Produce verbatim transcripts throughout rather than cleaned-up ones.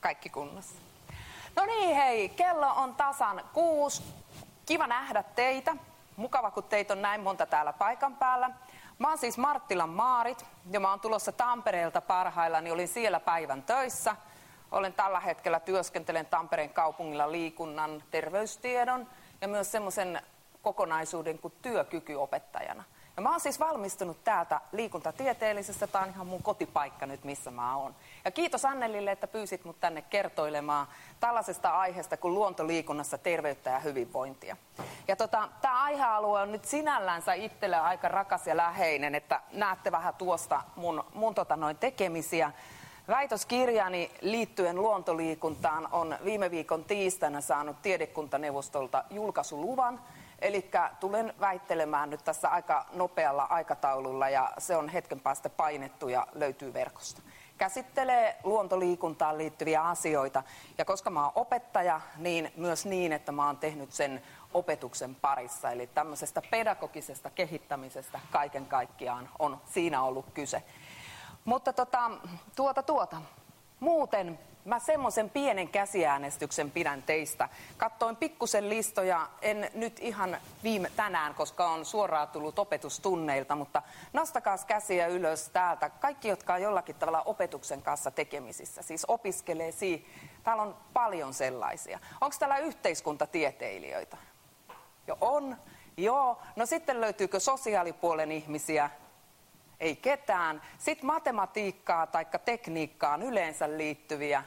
Kaikki kunnossa. No niin, hei, kello on tasan kuusi. Kiva nähdä teitä. Mukava, kun teitä on näin monta täällä paikan päällä. Mä oon siis Marttilan Maarit ja mä oon tulossa Tampereelta parhaillaan, niin olin siellä päivän töissä. Olen tällä hetkellä työskentelen Tampereen kaupungilla liikunnan, terveystiedon ja myös semmoisen kokonaisuuden kuin työkykyopettajana. Ja mä oon siis valmistunut täältä liikuntatieteellisestä, tää on ihan mun kotipaikka nyt, missä mä oon. Ja kiitos Annelille, että pyysit mut tänne kertoilemaan tällaisesta aiheesta kuin luontoliikunnassa terveyttä ja hyvinvointia. Ja tota, tää aihealue on nyt sinällänsä itselle aika rakas ja läheinen, että näette vähän tuosta mun, mun tota noin tekemisiä. Väitöskirjani liittyen luontoliikuntaan on viime viikon tiistaina saanut tiedekuntaneuvostolta julkaisuluvan. Eli tulen väittelemään nyt tässä aika nopealla aikataululla ja se on hetken päästä painettu ja löytyy verkosta. Käsittelee luontoliikuntaan liittyviä asioita ja koska mä oon opettaja, niin myös niin, että mä oon tehnyt sen opetuksen parissa. Eli tämmöisestä pedagogisesta kehittämisestä kaiken kaikkiaan on siinä ollut kyse. Mutta tota, tuota tuota, muuten mä semmoisen pienen käsiäänestyksen pidän teistä. Kattoin pikkusen listoja, en nyt ihan viime tänään, koska on suoraan tullut opetustunneilta, mutta nostakaa käsiä ylös täältä. Kaikki, jotka on jollakin tavalla opetuksen kanssa tekemisissä, siis opiskelee siinä. Täällä on paljon sellaisia. Onko täällä yhteiskuntatieteilijöitä? Jo on. Joo. No sitten löytyykö sosiaalipuolen ihmisiä? Ei ketään. Sitten matematiikkaa tai tekniikkaan yleensä liittyviä.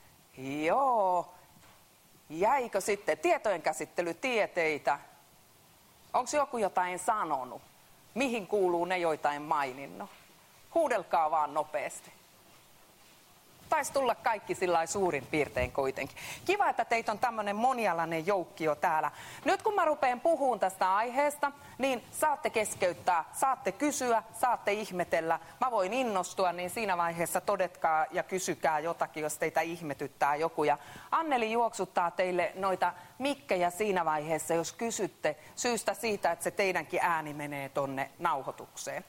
Joo. Jäikö sitten tietojenkäsittelytieteitä? Onko joku jotain sanonut? Mihin kuuluu ne, joita en maininnut? Huudelkaa vaan nopeasti. Taisi tulla kaikki sillai suurin piirtein kuitenkin. Kiva, että teitä on tämmöinen monialainen joukkio täällä. Nyt kun mä rupean puhumaan tästä aiheesta, niin saatte keskeyttää, saatte kysyä, saatte ihmetellä. Mä voin innostua, niin siinä vaiheessa todetkaa ja kysykää jotakin, jos teitä ihmetyttää joku. Ja Anneli juoksuttaa teille noita mikkejä siinä vaiheessa, jos kysytte syystä siitä, että se teidänkin ääni menee tonne nauhoitukseen.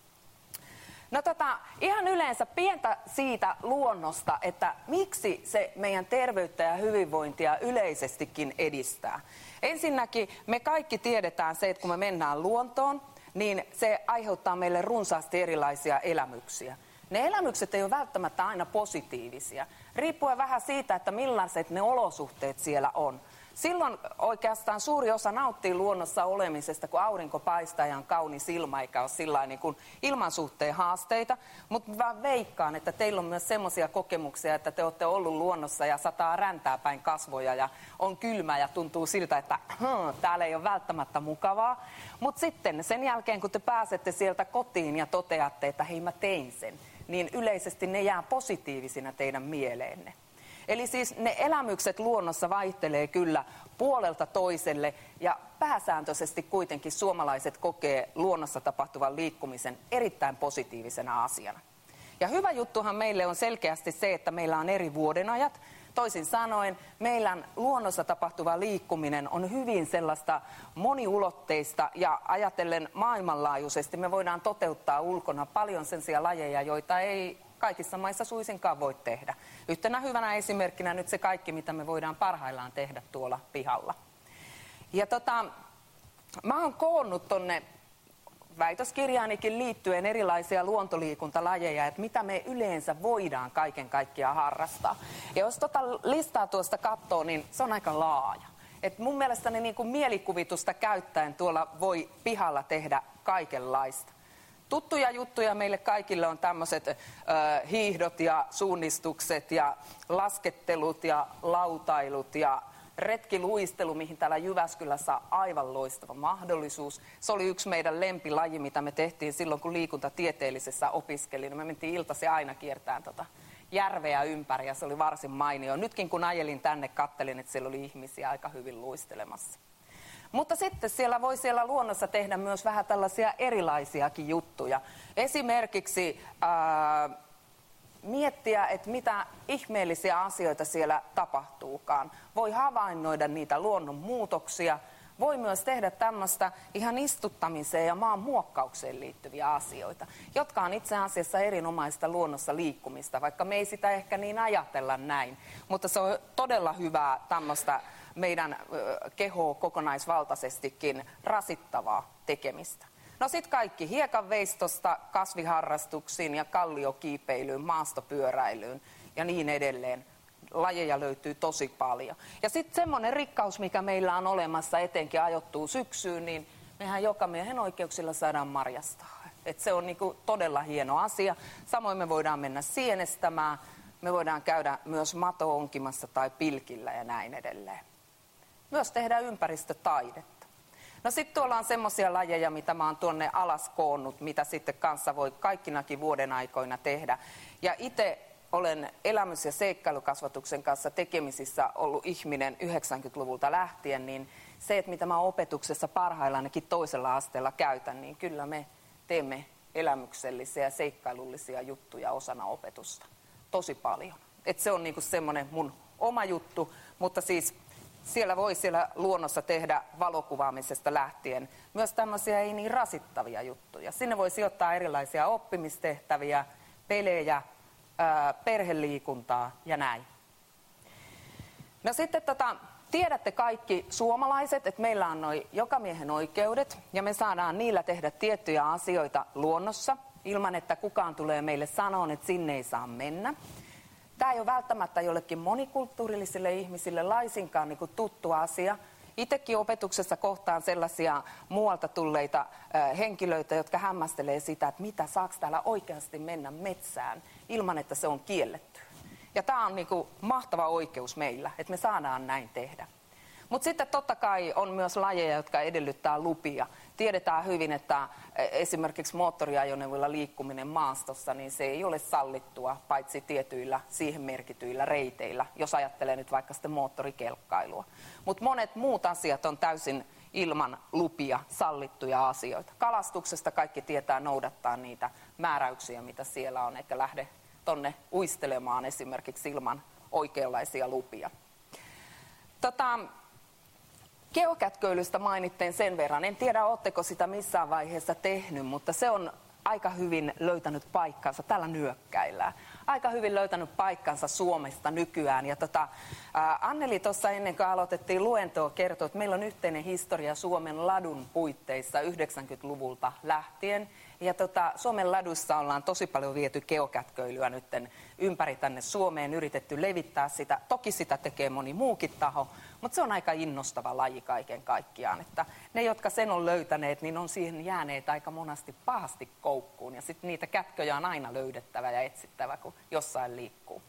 No tota, ihan yleensä pientä siitä luonnosta, että miksi se meidän terveyttä ja hyvinvointia yleisestikin edistää. Ensinnäkin me kaikki tiedetään se, että kun me mennään luontoon, niin se aiheuttaa meille runsaasti erilaisia elämyksiä. Ne elämykset ei ole välttämättä aina positiivisia, riippuen vähän siitä, että millaiset ne olosuhteet siellä on. Silloin oikeastaan suuri osa nauttii luonnossa olemisesta, kun aurinko paistaa ja on kaunis ilma, eikä ole sillain niin kuin ilmansuhteen haasteita. Mutta mä veikkaan, että teillä on myös semmoisia kokemuksia, että te olette ollut luonnossa ja sataa räntää päin kasvoja ja on kylmä ja tuntuu siltä, että hm, täällä ei ole välttämättä mukavaa. Mutta sitten sen jälkeen, kun te pääsette sieltä kotiin ja toteatte, että hei mä tein sen, niin yleisesti ne jää positiivisina teidän mieleenne. Eli siis ne elämykset luonnossa vaihtelee kyllä puolelta toiselle ja pääsääntöisesti kuitenkin suomalaiset kokee luonnossa tapahtuvan liikkumisen erittäin positiivisena asiana. Ja hyvä juttuhan meille on selkeästi se, että meillä on eri vuodenajat. Toisin sanoen, meillä luonnossa tapahtuva liikkuminen on hyvin sellaista moniulotteista ja ajatellen maailmanlaajuisesti me voidaan toteuttaa ulkona paljon sellaisia lajeja, joita ei kaikissa maissa suisinkaan voi tehdä. Yhtenä hyvänä esimerkkinä nyt se kaikki, mitä me voidaan parhaillaan tehdä tuolla pihalla. Ja tota, mä oon koonnut tonne väitöskirjaanikin liittyen erilaisia luontoliikuntalajeja, että mitä me yleensä voidaan kaiken kaikkiaan harrastaa. Ja jos tota listaa tuosta katsoo, niin se on aika laaja. Et mun mielestäni niin kuin mielikuvitusta käyttäen tuolla voi pihalla tehdä kaikenlaista. Tuttuja juttuja meille kaikille on tämmöiset äh, hiihdot ja suunnistukset ja laskettelut ja lautailut ja retkiluistelu, mihin täällä Jyväskylässä on aivan loistava mahdollisuus. Se oli yksi meidän lempilaji, mitä me tehtiin silloin, kun liikuntatieteellisessä opiskelin. Me mentiin iltaisin aina kiertämään tota järveä ympäri ja se oli varsin mainio. Nytkin kun ajelin tänne, kattelin, että siellä oli ihmisiä aika hyvin luistelemassa. Mutta sitten siellä voi siellä luonnossa tehdä myös vähän tällaisia erilaisiakin juttuja. Esimerkiksi ää, miettiä, että mitä ihmeellisiä asioita siellä tapahtuukaan. Voi havainnoida niitä luonnon muutoksia, voi myös tehdä tämmöistä ihan istuttamiseen ja maan muokkaukseen liittyviä asioita, jotka on itse asiassa erinomaista luonnossa liikkumista, vaikka me ei sitä ehkä niin ajatella näin. Mutta se on todella hyvää tämmöistä meidän kehoa kokonaisvaltaisestikin rasittavaa tekemistä. No sit kaikki hiekanveistosta kasviharrastuksiin ja kalliokiipeilyyn, maastopyöräilyyn ja niin edelleen. Lajeja löytyy tosi paljon. Ja sitten semmoinen rikkaus, mikä meillä on olemassa, etenkin ajoittuu syksyyn, niin mehän joka miehen oikeuksilla saadaan marjastaa. Et se on niinku todella hieno asia. Samoin me voidaan mennä sienestämään, me voidaan käydä myös mato-onkimassa tai pilkillä ja näin edelleen. Myös tehdään ympäristötaidetta. No sitten tuolla on semmoisia lajeja, mitä mä oon tuonne alas koonnut, mitä sitten kanssa voi kaikkinakin vuoden aikoina tehdä. Ja itse olen elämys- ja seikkailukasvatuksen kanssa tekemisissä ollut ihminen yhdeksänkymmentäluvulta lähtien, niin se, että mitä mä opetuksessa parhaillaan ainakin toisella asteella käytän, niin kyllä me teemme elämyksellisiä ja seikkailullisia juttuja osana opetusta. Tosi paljon. Et se on niinku semmoinen mun oma juttu, mutta siis siellä voi siellä luonnossa tehdä valokuvaamisesta lähtien myös tämmöisiä ei niin rasittavia juttuja. Sinne voi sijoittaa erilaisia oppimistehtäviä, pelejä, perheliikuntaa ja näin. No sitten tota, tiedätte kaikki suomalaiset, että meillä on noi jokamiehen oikeudet ja me saadaan niillä tehdä tiettyjä asioita luonnossa ilman, että kukaan tulee meille sanoon, että sinne ei saa mennä. Tämä ei ole välttämättä jollekin monikulttuurillisille ihmisille laisinkaan niin kuin tuttu asia. Itsekin opetuksessa kohtaan sellaisia muualta tulleita henkilöitä, jotka hämmästelee sitä, että mitä saako täällä oikeasti mennä metsään ilman, että se on kielletty. Ja tämä on niinku mahtava oikeus meillä, että me saadaan näin tehdä. Mutta sitten totta kai on myös lajeja, jotka edellyttää lupia. Tiedetään hyvin, että esimerkiksi moottoriajoneuvoilla liikkuminen maastossa, niin se ei ole sallittua, paitsi tietyillä siihen merkityillä reiteillä, jos ajattelee nyt vaikka sitten moottorikelkkailua. Mutta monet muut asiat on täysin ilman lupia sallittuja asioita. Kalastuksesta kaikki tietää noudattaa niitä määräyksiä, mitä siellä on, eikä lähde tonne uistelemaan esimerkiksi ilman oikeanlaisia lupia. Tota, geokätköilystä mainittiin sen verran. En tiedä, oletteko sitä missään vaiheessa tehnyt, mutta se on aika hyvin löytänyt paikkansa. Täällä nyökkäillään. Aika hyvin löytänyt paikkansa Suomesta nykyään. Ja tota, ää, Anneli tuossa ennen kuin aloitettiin luentoa kertoi, että meillä on yhteinen historia Suomen ladun puitteissa yhdeksänkymmentäluvulta lähtien. Ja tota, Suomen ladussa ollaan tosi paljon viety geokätköilyä nytten ympäri tänne Suomeen, yritetty levittää sitä. Toki sitä tekee moni muukin taho, mutta se on aika innostava laji kaiken kaikkiaan. Että ne, jotka sen on löytäneet, niin on siihen jääneet aika monasti pahasti koukkuun. Ja sitten niitä kätköjä on aina löydettävä ja etsittävä, kun jossain liikkuu.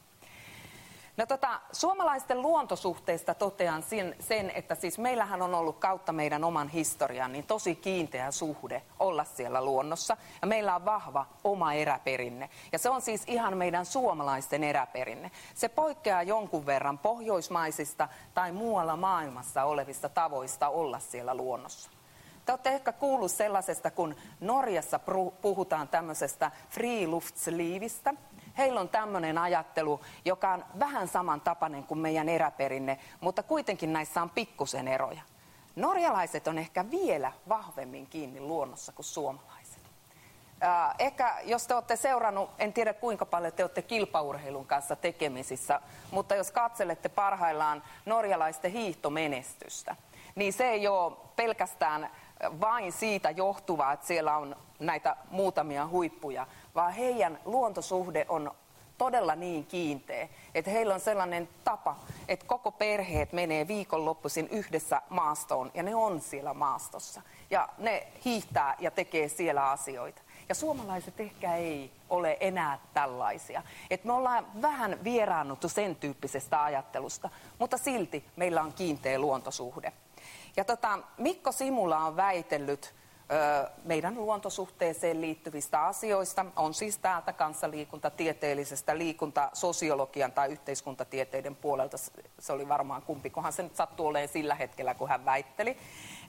No tota, suomalaisten luontosuhteista totean sen, sen, että siis meillähän on ollut kautta meidän oman historian niin tosi kiinteä suhde olla siellä luonnossa. Ja meillä on vahva oma eräperinne. Ja se on siis ihan meidän suomalaisten eräperinne. Se poikkeaa jonkun verran pohjoismaisista tai muualla maailmassa olevista tavoista olla siellä luonnossa. Te olette ehkä kuullut sellaisesta, kun Norjassa puhutaan tämmöisestä friluftsliivistä. Heillä on tämmöinen ajattelu, joka on vähän samantapainen kuin meidän eräperinne, mutta kuitenkin näissä on pikkusen eroja. Norjalaiset on ehkä vielä vahvemmin kiinni luonnossa kuin suomalaiset. Äh, ehkä jos te olette seurannut, en tiedä kuinka paljon te olette kilpaurheilun kanssa tekemisissä, mutta jos katselette parhaillaan norjalaisten hiihtomenestystä, niin se ei ole pelkästään vain siitä johtuvaa, että siellä on näitä muutamia huippuja, vaan heidän luontosuhde on todella niin kiinteä, että heillä on sellainen tapa, että koko perheet menee viikonloppuisin yhdessä maastoon ja ne on siellä maastossa. Ja ne hiihtää ja tekee siellä asioita. Ja suomalaiset ehkä ei ole enää tällaisia. Et me ollaan vähän vieraannuttu sen tyyppisestä ajattelusta, mutta silti meillä on kiinteä luontosuhde. Ja tota, Mikko Simula on väitellyt ö, meidän luontosuhteeseen liittyvistä asioista. On siis täältä kanssaliikuntatieteellisestä liikuntasosiologian tai yhteiskuntatieteiden puolelta. Se oli varmaan kumpikohan se nyt sattui olemaan sillä hetkellä, kun hän väitteli.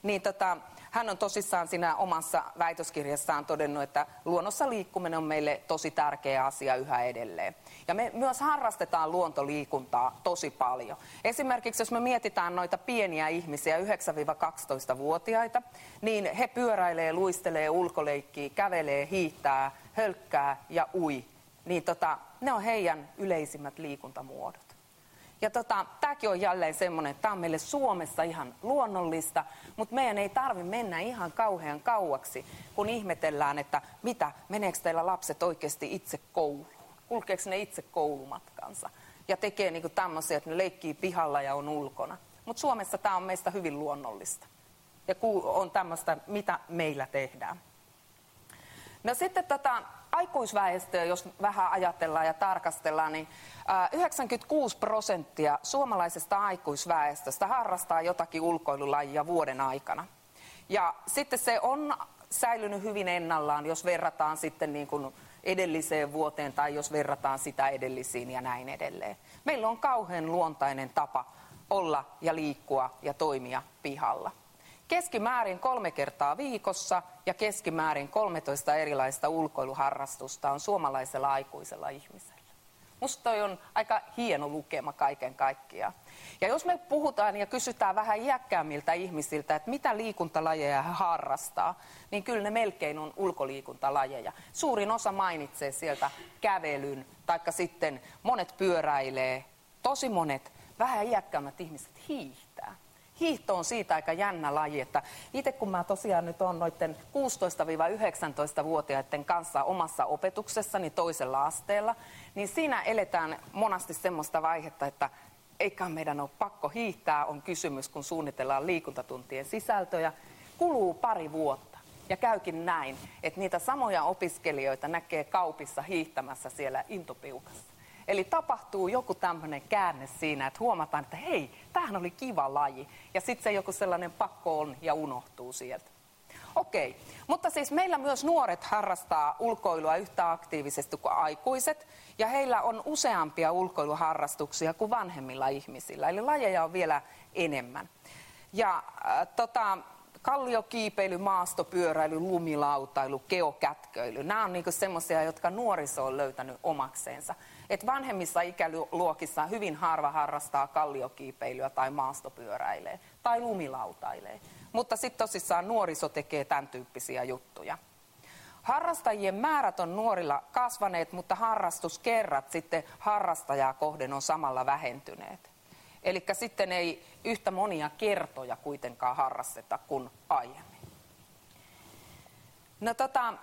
niin tota, hän on tosissaan siinä omassa väitöskirjassaan todennut, että luonnossa liikkuminen on meille tosi tärkeä asia yhä edelleen. Ja me myös harrastetaan luontoliikuntaa tosi paljon. Esimerkiksi jos me mietitään noita pieniä ihmisiä, yhdeksän-kaksitoista-vuotiaita, niin he pyöräilee, luistelee, ulkoleikkii, kävelee, hiihtää, hölkkää ja ui. Niin tota, ne on heidän yleisimmät liikuntamuodot. Ja tota, tämäkin on jälleen semmoinen, että tämä on meille Suomessa ihan luonnollista, mutta meidän ei tarvitse mennä ihan kauhean kauaksi, kun ihmetellään, että mitä, meneekö teillä lapset oikeasti itse kouluun? Kulkeeko ne itse koulumatkansa? Ja tekee niinku tämmöisiä, että ne leikkii pihalla ja on ulkona. Mutta Suomessa tämä on meistä hyvin luonnollista. Ja on tämmöistä, mitä meillä tehdään. No sitten tota, aikuisväestöä, jos vähän ajatellaan ja tarkastellaan, niin yhdeksänkymmentäkuusi prosenttia suomalaisesta aikuisväestöstä harrastaa jotakin ulkoilulajia vuoden aikana. Ja sitten se on säilynyt hyvin ennallaan, jos verrataan sitten niin kuin edelliseen vuoteen tai jos verrataan sitä edellisiin ja näin edelleen. Meillä on kauhean luontainen tapa olla ja liikkua ja toimia pihalla. Keskimäärin kolme kertaa viikossa ja keskimäärin kolmetoista erilaista ulkoiluharrastusta on suomalaisella aikuisella ihmisellä. Musta toi on aika hieno lukema kaiken kaikkiaan. Ja jos me puhutaan ja kysytään vähän iäkkäämmiltä ihmisiltä, että mitä liikuntalajeja he harrastaa, niin kyllä ne melkein on ulkoliikuntalajeja. Suurin osa mainitsee sieltä kävelyn, taikka sitten monet pyöräilee, tosi monet vähän iäkkäämmät ihmiset hiihtää. Hiihto on siitä aika jännä laji, että itse kun mä tosiaan nyt on noiden kuusitoista-yhdeksäntoista-vuotiaiden kanssa omassa opetuksessani toisella asteella, niin siinä eletään monasti semmoista vaihetta, että eikä meidän ole pakko hiihtää, on kysymys, kun suunnitellaan liikuntatuntien sisältöjä. Kuluu pari vuotta ja käykin näin, että niitä samoja opiskelijoita näkee kaupissa hiihtämässä siellä intopiukassa. Eli tapahtuu joku tämmöinen käänne siinä, että huomataan, että hei, tämähän oli kiva laji. Ja sitten se joku sellainen pakko on ja unohtuu sieltä. Okei, mutta siis meillä myös nuoret harrastaa ulkoilua yhtä aktiivisesti kuin aikuiset. Ja heillä on useampia ulkoiluharrastuksia kuin vanhemmilla ihmisillä. Eli lajeja on vielä enemmän. Ja äh, tota... kalliokiipeily, maastopyöräily, lumilautailu, geokätköily. Nämä on niinku semmoisia, jotka nuoriso on löytänyt omakseensa. Et vanhemmissa ikäluokissa hyvin harva harrastaa kalliokiipeilyä tai maastopyöräilee tai lumilautailee. Mutta sitten tosissaan nuoriso tekee tämän tyyppisiä juttuja. Harrastajien määrät on nuorilla kasvaneet, mutta harrastuskerrat sitten harrastajaa kohden on samalla vähentyneet. Eli sitten ei yhtä monia kertoja kuitenkaan harrasteta kuin aiemmin. No tota,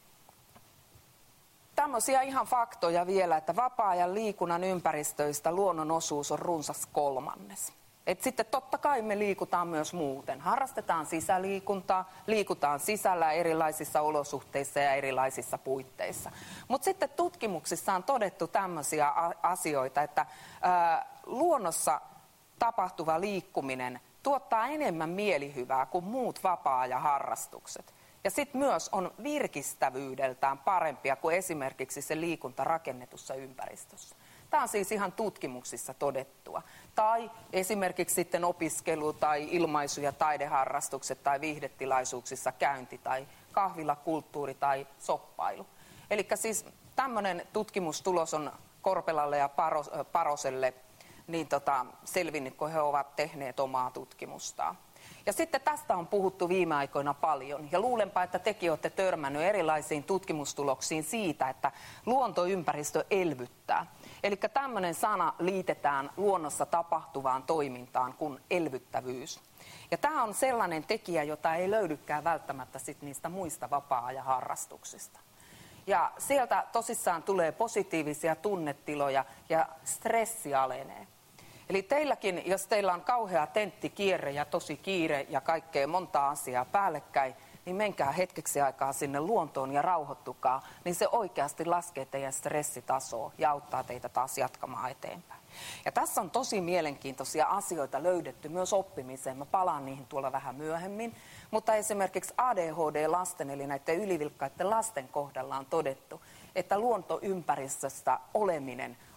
tämmöisiä ihan faktoja vielä, että vapaa-ajan liikunnan ympäristöistä luonnon osuus on runsas kolmannes. Et sitten totta kai me liikutaan myös muuten. Harrastetaan sisäliikuntaa, liikutaan sisällä erilaisissa olosuhteissa ja erilaisissa puitteissa. Mutta sitten tutkimuksissa on todettu tämmöisiä asioita, että ää, luonnossa tapahtuva liikkuminen tuottaa enemmän mielihyvää kuin muut vapaa-ajan harrastukset. Ja sitten myös on virkistävyydeltään parempia kuin esimerkiksi se liikunta rakennetussa ympäristössä. Tämä on siis ihan tutkimuksissa todettua. Tai esimerkiksi sitten opiskelu tai ilmaisu- ja taideharrastukset tai viihdetilaisuuksissa käynti tai kahvila, kulttuuri tai soppailu. Eli siis tämmöinen tutkimustulos on Korpelalle ja Paros, Paroselle niin tota, selvinnyt, kun he ovat tehneet omaa tutkimustaan. Ja sitten tästä on puhuttu viime aikoina paljon, ja luulenpa, että tekin olette törmännyt erilaisiin tutkimustuloksiin siitä, että luontoympäristö elvyttää. Eli tämmöinen sana liitetään luonnossa tapahtuvaan toimintaan kuin elvyttävyys. Ja tämä on sellainen tekijä, jota ei löydykään välttämättä sit niistä muista vapaa-ajan harrastuksista. Ja sieltä tosissaan tulee positiivisia tunnetiloja ja stressi alenee. Eli teilläkin, jos teillä on kauhea tenttikierre ja tosi kiire ja kaikkea monta asiaa päällekkäin, niin menkää hetkeksi aikaa sinne luontoon ja rauhoittukaa, niin se oikeasti laskee teidän stressitasoa ja auttaa teitä taas jatkamaan eteenpäin. Ja tässä on tosi mielenkiintoisia asioita löydetty myös oppimiseen. Mä palaan niihin tuolla vähän myöhemmin. Mutta esimerkiksi A D H D-lasten eli näiden ylivilkkaiden lasten kohdalla on todettu, että luontoympäristössä oleminen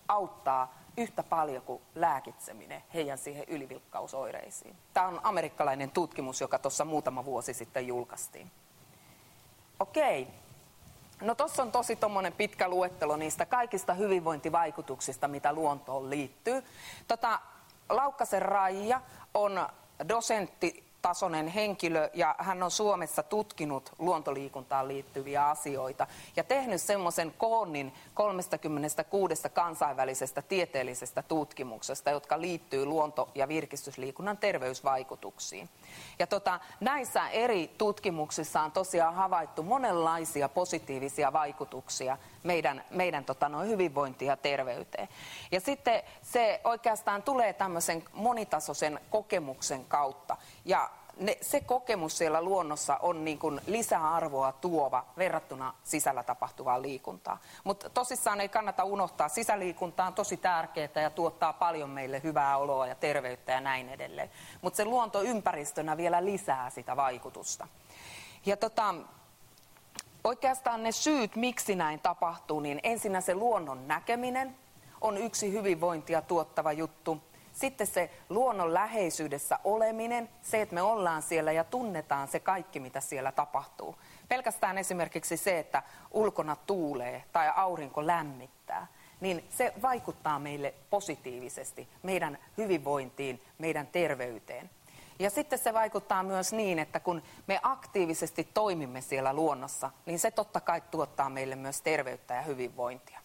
auttaa yhtä paljon kuin lääkitseminen heidän siihen ylivilkkausoireisiin. Tämä on amerikkalainen tutkimus, joka tuossa muutama vuosi sitten julkaistiin. Okei. No tuossa on tosi tommonen pitkä luettelo niistä kaikista hyvinvointivaikutuksista, mitä luontoon liittyy. Tota, Laukkasen Raija on dosenttitasoinen henkilö ja hän on Suomessa tutkinut luontoliikuntaan liittyviä asioita ja tehnyt semmoisen koonnin kolmekymmentäkuusi kansainvälisestä tieteellisestä tutkimuksesta, jotka liittyy luonto- ja virkistysliikunnan terveysvaikutuksiin. Ja tota, näissä eri tutkimuksissa on tosiaan havaittu monenlaisia positiivisia vaikutuksia meidän, meidän tota, noin hyvinvointiin ja terveyteen. Ja sitten se oikeastaan tulee tämmöisen monitasoisen kokemuksen kautta. Ja ne, se kokemus siellä luonnossa on niin kuin lisäarvoa tuova verrattuna sisällä tapahtuvaan liikuntaan. Mutta tosissaan ei kannata unohtaa, sisäliikunta on tosi tärkeää ja tuottaa paljon meille hyvää oloa ja terveyttä ja näin edelleen. Mutta se luonto ympäristönä vielä lisää sitä vaikutusta. Ja tota, oikeastaan ne syyt, miksi näin tapahtuu, niin ensinnä se luonnon näkeminen on yksi hyvinvointia tuottava juttu. Sitten se luonnon läheisyydessä oleminen, se, että me ollaan siellä ja tunnetaan se kaikki, mitä siellä tapahtuu. Pelkästään esimerkiksi se, että ulkona tuulee tai aurinko lämmittää, niin se vaikuttaa meille positiivisesti, meidän hyvinvointiin, meidän terveyteen. Ja sitten se vaikuttaa myös niin, että kun me aktiivisesti toimimme siellä luonnossa, niin se totta kai tuottaa meille myös terveyttä ja hyvinvointia.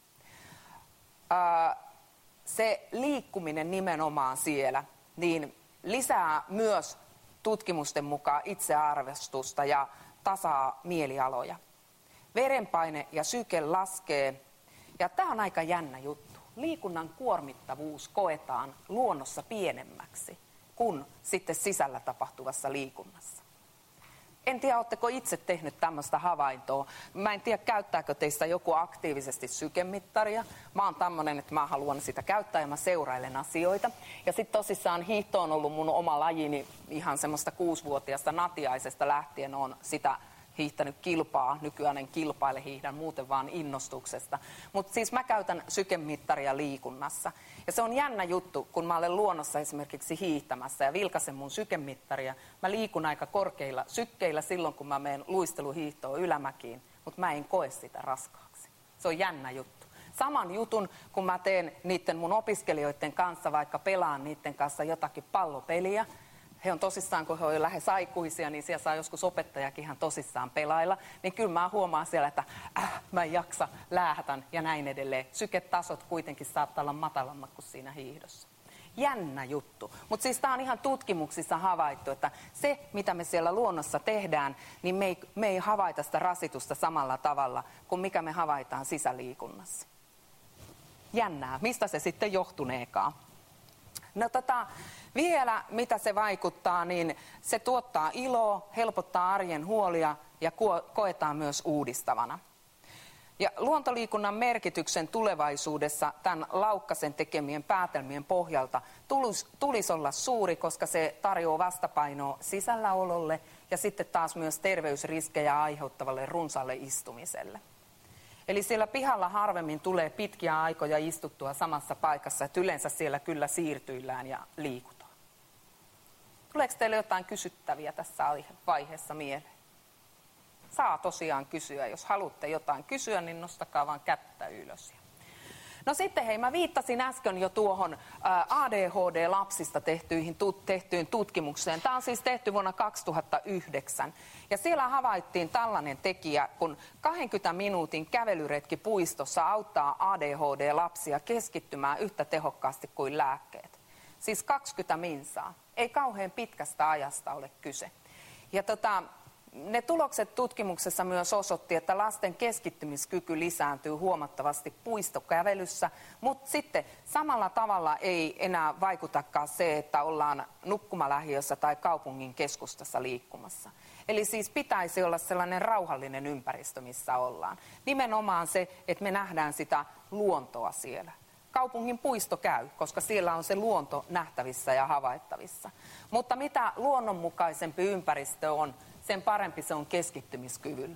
Ää, Se liikkuminen nimenomaan siellä niin lisää myös tutkimusten mukaan itsearvostusta ja tasaa mielialoja. Verenpaine ja syke laskee. Ja tämä on aika jännä juttu. Liikunnan kuormittavuus koetaan luonnossa pienemmäksi kuin sitten sisällä tapahtuvassa liikunnassa. En tiedä, oletteko itse tehnyt tämmöistä havaintoa. Mä en tiedä, käyttääkö teistä joku aktiivisesti sykemittaria. Mä oon tämmönen, että mä haluan sitä käyttää ja mä seurailen asioita. Ja sitten tosissaan hiihto on ollut mun oma lajini ihan semmoista kuusivuotiaasta natiaisesta lähtien. Oon sitä hiihtänyt kilpaa. Nykyään en kilpaile, hiihdän muuten vaan innostuksesta. Mutta siis mä käytän sykemittaria liikunnassa. Ja se on jännä juttu, kun mä olen luonnossa esimerkiksi hiihtämässä ja vilkasen mun sykemittaria. Mä liikun aika korkeilla sykkeillä silloin, kun mä menen luisteluhiihtoon ylämäkiin, mutta mä en koe sitä raskaaksi. Se on jännä juttu. Saman jutun, kun mä teen niiden mun opiskelijoiden kanssa, vaikka pelaan niiden kanssa jotakin pallopeliä. He on tosissaan, kun he on jo lähes aikuisia, niin siellä saa joskus opettajakin ihan tosissaan pelailla. Niin kyllä mä huomaan siellä, että äh, mä en jaksa, läähätän ja näin edelleen. Syketasot kuitenkin saattaa olla matalammat kuin siinä hiihdossa. Jännä juttu. Mutta siis tää on ihan tutkimuksissa havaittu, että se, mitä me siellä luonnossa tehdään, niin me ei, me ei havaita sitä rasitusta samalla tavalla kuin mikä me havaitaan sisäliikunnassa. Jännää. Mistä se sitten johtuneekaan? No tota, vielä mitä se vaikuttaa, niin se tuottaa iloa, helpottaa arjen huolia ja koetaan myös uudistavana. Ja luontoliikunnan merkityksen tulevaisuudessa tämän Laukkasen tekemien päätelmien pohjalta tulisi, tulisi olla suuri, koska se tarjoaa vastapainoa sisälläololle ja sitten taas myös terveysriskejä aiheuttavalle runsaalle istumiselle. Eli siellä pihalla harvemmin tulee pitkiä aikoja istuttua samassa paikassa, että yleensä siellä kyllä siirtyillään ja liikutaan. Tuleeko teille jotain kysyttäviä tässä vaiheessa mieleen? Saa tosiaan kysyä. Jos haluatte jotain kysyä, niin nostakaa vaan kättä ylös. No sitten hei, mä viittasin äsken jo tuohon A D H D-lapsista tehtyihin, tehtyyn tutkimukseen. Tämä on siis tehty vuonna kaksituhattayhdeksän. Ja siellä havaittiin tällainen tekijä, kun kaksikymmentä minuutin kävelyretki puistossa auttaa A D H D-lapsia keskittymään yhtä tehokkaasti kuin lääkkeet. Siis kaksikymmentä minsaa. Ei kauhean pitkästä ajasta ole kyse. Ja tota, ne tulokset tutkimuksessa myös osoitti, että lasten keskittymiskyky lisääntyy huomattavasti puistokävelyssä, mutta sitten samalla tavalla ei enää vaikutakaan se, että ollaan nukkumalähiössä tai kaupungin keskustassa liikkumassa. Eli siis pitäisi olla sellainen rauhallinen ympäristö, missä ollaan. Nimenomaan se, että me nähdään sitä luontoa siellä. Kaupungin puisto käy, koska siellä on se luonto nähtävissä ja havaittavissa. Mutta mitä luonnonmukaisempi ympäristö on, sen parempi se on keskittymiskyvylle.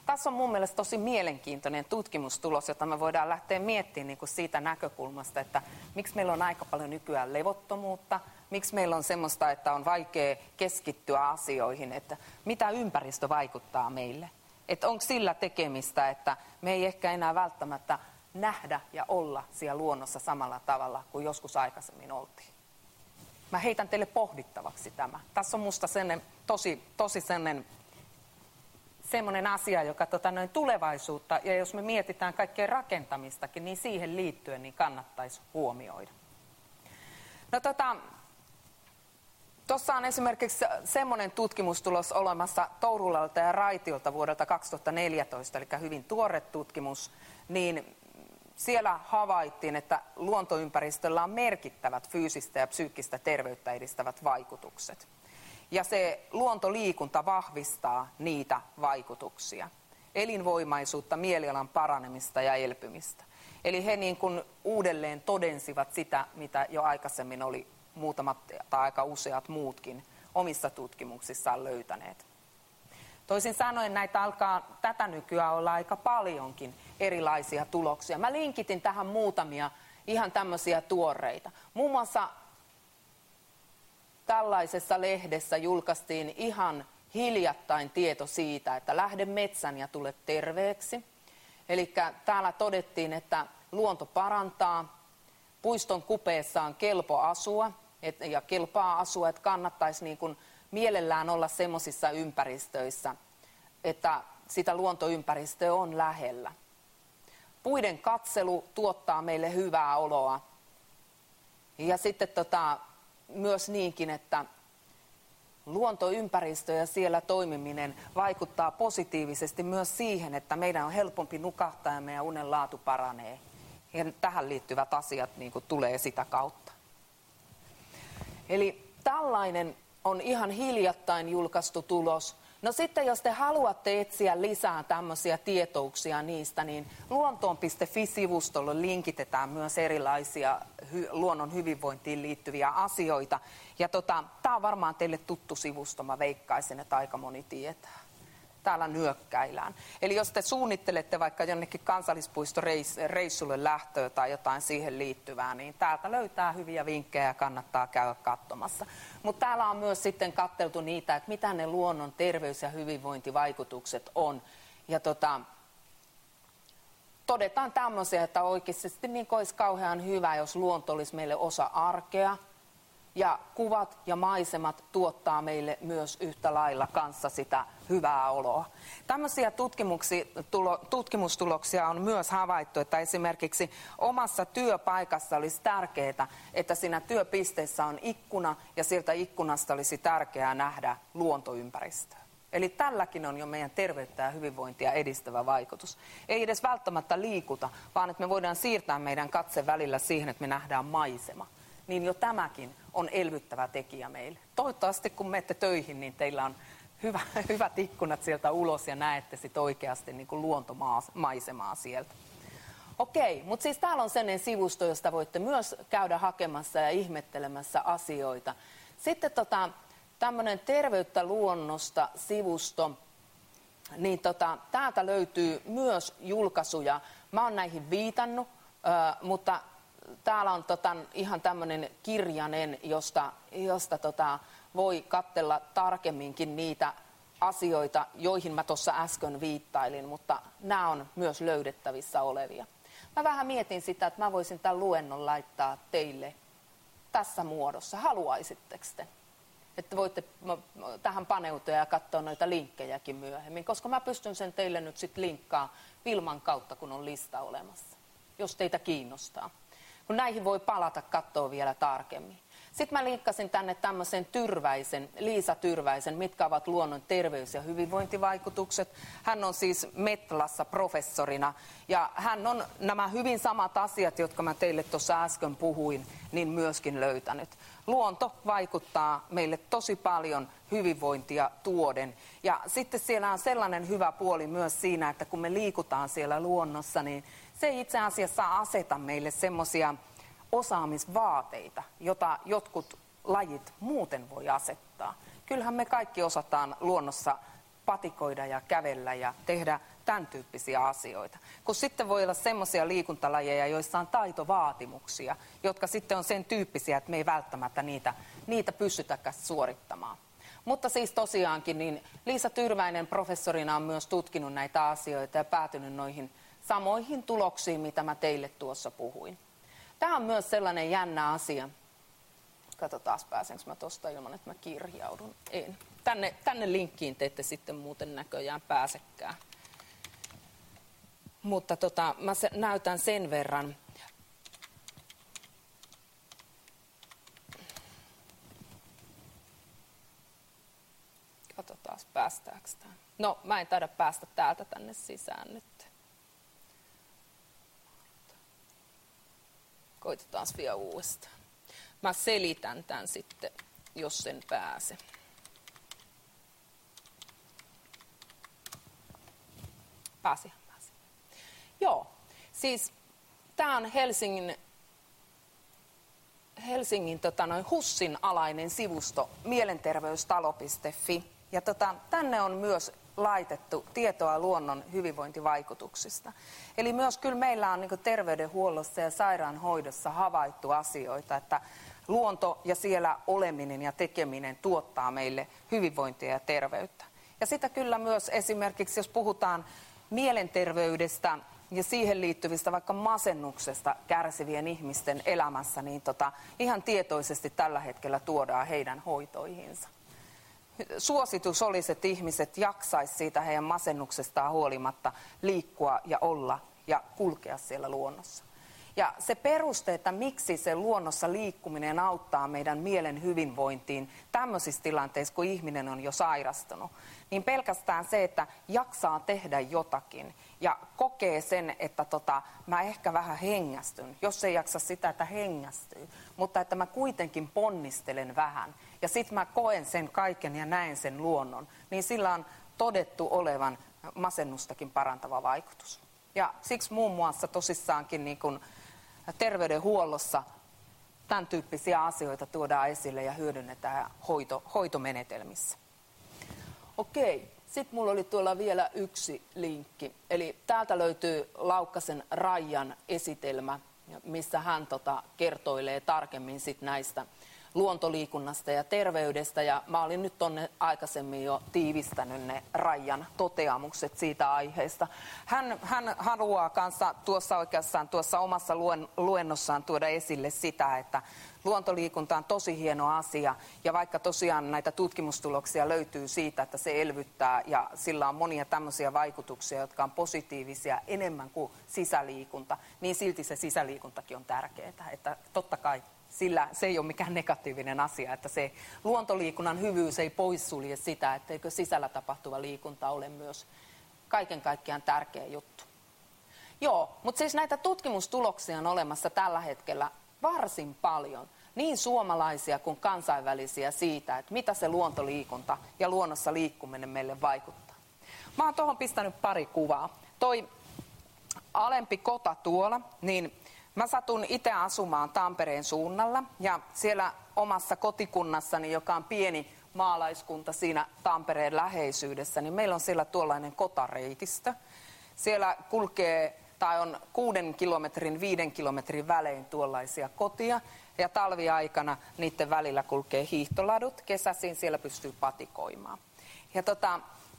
Tässä on mun mielestä tosi mielenkiintoinen tutkimustulos, jota me voidaan lähteä miettimään niin kuin siitä näkökulmasta, että miksi meillä on aika paljon nykyään levottomuutta, miksi meillä on semmoista, että on vaikea keskittyä asioihin, että mitä ympäristö vaikuttaa meille. Että onko sillä tekemistä, että me ei ehkä enää välttämättä nähdä ja olla siellä luonnossa samalla tavalla kuin joskus aikaisemmin oltiin. Mä heitän teille pohdittavaksi tämä. Tässä on musta sellainen, tosi, tosi sellainen, semmoinen asia, joka tota, noin tulevaisuutta, ja jos me mietitään kaikkea rakentamistakin, niin siihen liittyen niin kannattaisi huomioida. No tota, tuossa on esimerkiksi semmoinen tutkimustulos olemassa Tourulalta ja Raitiolta vuodelta kaksituhattaneljätoista, eli hyvin tuore tutkimus, niin siellä havaittiin, että luontoympäristöllä on merkittävät fyysistä ja psyykkistä terveyttä edistävät vaikutukset. Ja se luontoliikunta vahvistaa niitä vaikutuksia. Elinvoimaisuutta, mielialan paranemista ja elpymistä. Eli he niin kuin uudelleen todensivat sitä, mitä jo aikaisemmin oli muutamat tai aika useat muutkin omissa tutkimuksissaan löytäneet. Toisin sanoen näitä alkaa tätä nykyään olla aika paljonkin erilaisia tuloksia. Mä linkitin tähän muutamia ihan tämmöisiä tuoreita. Muun muassa tällaisessa lehdessä julkaistiin ihan hiljattain tieto siitä, että lähde metsän ja tule terveeksi. Eli täällä todettiin, että luonto parantaa, puiston kupeessa on kelpo asua et, ja kelpaa asua, että kannattaisi niin kuin mielellään olla semmoisissa ympäristöissä, että sitä luontoympäristöä on lähellä. Puiden katselu tuottaa meille hyvää oloa. Ja sitten tota, myös niinkin, että luontoympäristö ja siellä toimiminen vaikuttaa positiivisesti myös siihen, että meidän on helpompi nukahtaa ja meidän unen laatu paranee. Ja tähän liittyvät asiat niin kuin tulee sitä kautta. Eli tällainen on ihan hiljattain julkaistu tulos. No sitten jos te haluatte etsiä lisää tämmöisiä tietouksia niistä, niin luontoon piste fi-sivustolle linkitetään myös erilaisia hy- luonnon hyvinvointiin liittyviä asioita. Ja tota, tämä on varmaan teille tuttu sivusto, mä veikkaisin, että aika moni tietää. Täällä nyökkäillään. Eli jos te suunnittelette vaikka jonnekin kansallispuistoreissulle lähtöä tai jotain siihen liittyvää, niin täältä löytää hyviä vinkkejä ja kannattaa käydä katsomassa. Mutta täällä on myös sitten katseltu niitä, että mitä ne luonnon terveys- ja hyvinvointivaikutukset on. Ja tota, todetaan tämmöisiä, että oikeasti niin olisi kauhean hyvä, jos luonto olisi meille osa arkea. Ja kuvat ja maisemat tuottaa meille myös yhtä lailla kanssa sitä hyvää oloa. Tämmöisiä tutkimustuloksia on myös havaittu, että esimerkiksi omassa työpaikassa olisi tärkeää, että siinä työpisteessä on ikkuna ja sieltä ikkunasta olisi tärkeää nähdä luontoympäristöä. Eli tälläkin on jo meidän terveyttä ja hyvinvointia edistävä vaikutus. Ei edes välttämättä liikuta, vaan että me voidaan siirtää meidän katse välillä siihen, että me nähdään maisema. Niin jo tämäkin on elvyttävä tekijä meille. Toivottavasti kun menette töihin, niin teillä on hyvä, hyvät ikkunat sieltä ulos ja näette sit oikeasti niin kuin luontomaisemaa sieltä. Okei, mutta siis täällä on sellainen sivusto, josta voitte myös käydä hakemassa ja ihmettelemässä asioita. Sitten tota, tämmöinen terveyttä luonnosta sivusto, niin tota, täältä löytyy myös julkaisuja. Mä oon näihin viitannut, äh, mutta täällä on tota, ihan tämmöinen kirjanen, josta, josta tota, voi katsella tarkemminkin niitä asioita, joihin mä tuossa äsken viittailin, mutta nämä on myös löydettävissä olevia. Mä vähän mietin sitä, että mä voisin tämän luennon laittaa teille tässä muodossa. Haluaisitteko te? Että voitte tähän paneutua ja katsoa noita linkkejäkin myöhemmin, koska mä pystyn sen teille nyt sitten linkkaa Vilman kautta, kun on lista olemassa, jos teitä kiinnostaa. Kun näihin voi palata katsoa vielä tarkemmin. Sitten mä linkkasin tänne tämmöisen Tyrväisen, Liisa Tyrväisen, mitkä ovat luonnon terveys- ja hyvinvointivaikutukset. Hän on siis Metlassa professorina ja hän on nämä hyvin samat asiat, jotka mä teille tuossa äsken puhuin, niin myöskin löytänyt. Luonto vaikuttaa meille tosi paljon hyvinvointia tuoden. Ja sitten siellä on sellainen hyvä puoli myös siinä, että kun me liikutaan siellä luonnossa, niin se ei itse asiassa aseta meille semmoisia osaamisvaateita, jota jotkut lajit muuten voi asettaa. Kyllähän me kaikki osataan luonnossa patikoida ja kävellä ja tehdä tämän tyyppisiä asioita. Kun sitten voi olla semmoisia liikuntalajeja, joissa on taitovaatimuksia, jotka sitten on sen tyyppisiä, että me ei välttämättä niitä, niitä pystytäkään suorittamaan. Mutta siis tosiaankin niin Liisa Tyrväinen professorina on myös tutkinut näitä asioita ja päätynyt noihin samoihin tuloksiin, mitä mä teille tuossa puhuin. Tämä on myös sellainen jännä asia. Katsotaan pääsenkö mä tuosta ilman, että mä kirjaudun. En. Tänne, tänne linkkiin te ette sitten muuten näköjään pääsekään. Mutta tota, mä se, näytän sen verran. Katsotaan päästäänkö tämän. No, mä en taida päästä täältä tänne sisään nyt. Koitetaan vielä uudestaan. Mä selitän tämän sitten, jos sen pääse. Pääsihän pääsi. Joo, siis tämä on Helsingin, Helsingin tota noin, HUSin alainen sivusto mielenterveystalo piste fi. Ja tota, tänne on myös laitettu tietoa luonnon hyvinvointivaikutuksista. Eli myös kyllä meillä on niin terveydenhuollossa ja sairaanhoidossa havaittu asioita, että luonto ja siellä oleminen ja tekeminen tuottaa meille hyvinvointia ja terveyttä. Ja sitä kyllä myös esimerkiksi, jos puhutaan mielenterveydestä ja siihen liittyvistä vaikka masennuksesta kärsivien ihmisten elämässä, niin tota, ihan tietoisesti tällä hetkellä tuodaan heidän hoitoihinsa. Suositus olisi, että ihmiset jaksaisi siitä heidän masennuksestaan huolimatta liikkua ja olla ja kulkea siellä luonnossa. Ja se peruste, että miksi se luonnossa liikkuminen auttaa meidän mielen hyvinvointiin tämmöisissä tilanteissa, kun ihminen on jo sairastunut, niin pelkästään se, että jaksaa tehdä jotakin ja kokee sen, että tota, mä ehkä vähän hengästyn, jos ei jaksa sitä, että hengästyy, mutta että mä kuitenkin ponnistelen vähän ja sitten mä koen sen kaiken ja näen sen luonnon, niin sillä on todettu olevan masennustakin parantava vaikutus. Ja siksi muun muassa tosissaankin niin kun terveydenhuollossa tämän tyyppisiä asioita tuodaan esille ja hyödynnetään hoito, hoitomenetelmissä. Okei, sitten mulla oli tuolla vielä yksi linkki. Eli täältä löytyy Laukkasen Raijan esitelmä, missä hän tota kertoilee tarkemmin sit näistä luontoliikunnasta ja terveydestä. Ja mä olin nyt tonne aikaisemmin jo tiivistänyt ne Raijan toteamukset siitä aiheesta. Hän, hän haluaa kanssa tuossa oikeastaan tuossa omassa luen, luennossaan tuoda esille sitä, että luontoliikunta on tosi hieno asia ja vaikka tosiaan näitä tutkimustuloksia löytyy siitä, että se elvyttää ja sillä on monia tämmöisiä vaikutuksia, jotka on positiivisia enemmän kuin sisäliikunta, niin silti se sisäliikuntakin on tärkeää, että totta kai sillä se ei ole mikään negatiivinen asia, että se luontoliikunnan hyvyys ei poissulje sitä, etteikö sisällä tapahtuva liikunta ole myös kaiken kaikkiaan tärkeä juttu. Joo, mutta siis näitä tutkimustuloksia on olemassa tällä hetkellä varsin paljon, niin suomalaisia kuin kansainvälisiä siitä, että mitä se luontoliikunta ja luonnossa liikkuminen meille vaikuttaa. Mä oon tuohon pistänyt pari kuvaa. Toi alempi kota tuolla, niin mä satun itse asumaan Tampereen suunnalla ja siellä omassa kotikunnassani, joka on pieni maalaiskunta siinä Tampereen läheisyydessä, niin meillä on siellä tuollainen kotareitistö. Siellä kulkee tai on kuuden kilometrin, viiden kilometrin välein tuollaisia kotia ja talviaikana niiden välillä kulkee hiihtoladut. Kesäisin siellä pystyy patikoimaan. Ja tota,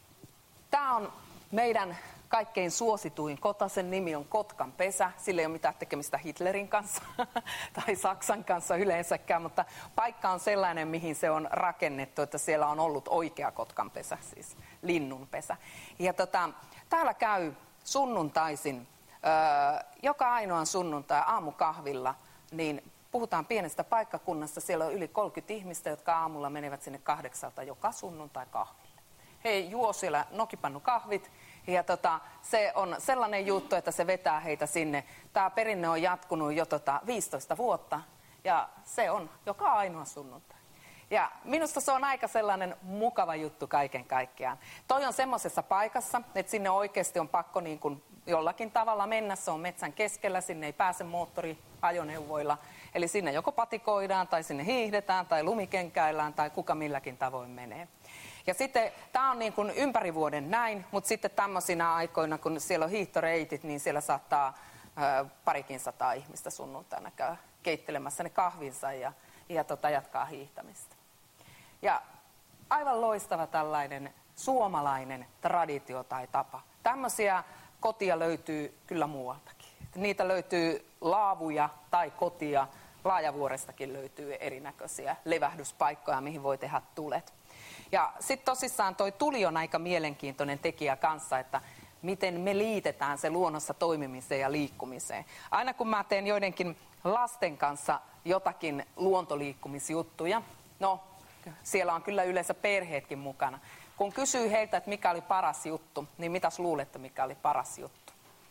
tää on meidän kaikkein suosituin kota, sen nimi on Kotkan pesä. Sillä ei ole mitään tekemistä Hitlerin kanssa tai Saksan kanssa yleensäkään, mutta paikka on sellainen, mihin se on rakennettu, että siellä on ollut oikea Kotkan pesä, siis linnunpesä. Ja tota, täällä käy sunnuntaisin, öö, joka ainoan sunnuntai aamukahvilla, niin puhutaan pienestä paikkakunnasta, siellä on yli kolmekymmentä ihmistä, jotka aamulla menevät sinne kahdeksalta joka sunnuntai kahville. He juo siellä nokipannukahvit. Ja tota, se on sellainen juttu, että se vetää heitä sinne. Tämä perinne on jatkunut jo tota viisitoista vuotta ja se on joka ainoa sunnuntai. Ja minusta se on aika sellainen mukava juttu kaiken kaikkiaan. Toi on semmoisessa paikassa, että sinne oikeasti on pakko niin kuin jollakin tavalla mennä. Se on metsän keskellä, sinne ei pääse moottoriajoneuvoilla. Eli sinne joko patikoidaan tai sinne hiihdetään tai lumikenkäillään tai kuka milläkin tavoin menee. Ja sitten tämä on niin kuin ympäri vuoden näin, mutta sitten tämmöisinä aikoina, kun siellä on hiihtoreitit, niin siellä saattaa ö, parikin sataa ihmistä sunnuntaina käy keittelemässä ne kahvinsa ja, ja tota, jatkaa hiihtämistä. Ja aivan loistava tällainen suomalainen traditio tai tapa. Tämmöisiä kotia löytyy kyllä muualtakin. Niitä löytyy laavuja tai kotia. Laajavuorestakin löytyy erinäköisiä levähdyspaikkoja, mihin voi tehdä tulet. Ja sitten tosissaan toi tuli on aika mielenkiintoinen tekijä kanssa, että miten me liitetään se luonnossa toimimiseen ja liikkumiseen. Aina kun mä teen joidenkin lasten kanssa jotakin luontoliikkumisjuttuja, no siellä on kyllä yleensä perheetkin mukana. Kun kysyy heiltä, että mikä oli paras juttu, niin mitäs luulette, mikä oli paras juttu?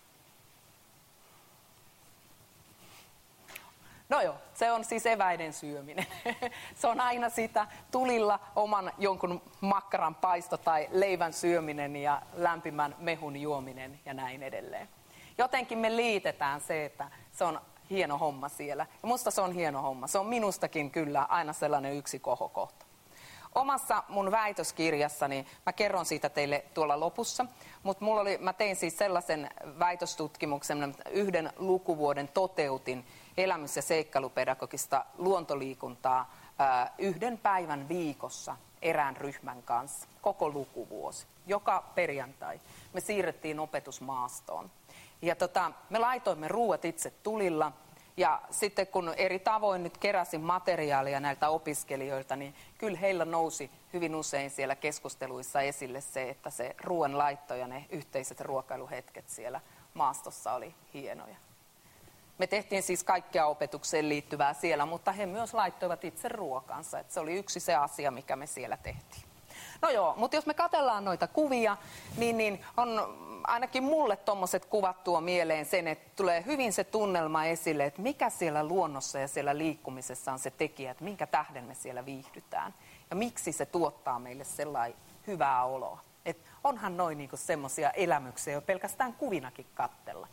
No joo, se on siis eväiden syöminen. Se on aina sitä tulilla oman jonkun makkaran paisto tai leivän syöminen ja lämpimän mehun juominen ja näin edelleen. Jotenkin me liitetään se, että se on hieno homma siellä. Ja musta se on hieno homma. Se on minustakin kyllä aina sellainen yksi kohokohta. Omassa mun väitöskirjassani, mä kerron siitä teille tuolla lopussa, mutta mulla oli, mä tein siis sellaisen väitöstutkimuksen, yhden lukuvuoden toteutin elämys- ja seikkailupedagogista luontoliikuntaa ää, yhden päivän viikossa erään ryhmän kanssa, koko lukuvuosi. Joka perjantai me siirrettiin opetusmaastoon. Ja tota, me laitoimme ruuat itse tulilla. Ja sitten kun eri tavoin nyt keräsin materiaalia näiltä opiskelijoilta, niin kyllä heillä nousi hyvin usein siellä keskusteluissa esille se, että se ruoan laitto ja ne yhteiset ruokailuhetket siellä maastossa oli hienoja. Me tehtiin siis kaikkea opetukseen liittyvää siellä, mutta he myös laittoivat itse ruokansa. Että se oli yksi se asia, mikä me siellä tehtiin. No joo, mutta jos me katsellaan noita kuvia, niin, niin on ainakin mulle tommoset kuvat tuo mieleen sen, että tulee hyvin se tunnelma esille, että mikä siellä luonnossa ja siellä liikkumisessa on se tekijä, että minkä tähden me siellä viihdytään. Ja miksi se tuottaa meille sellainen hyvää oloa. Että onhan noin niinku semmoisia elämyksiä jo pelkästään kuvinakin katsella.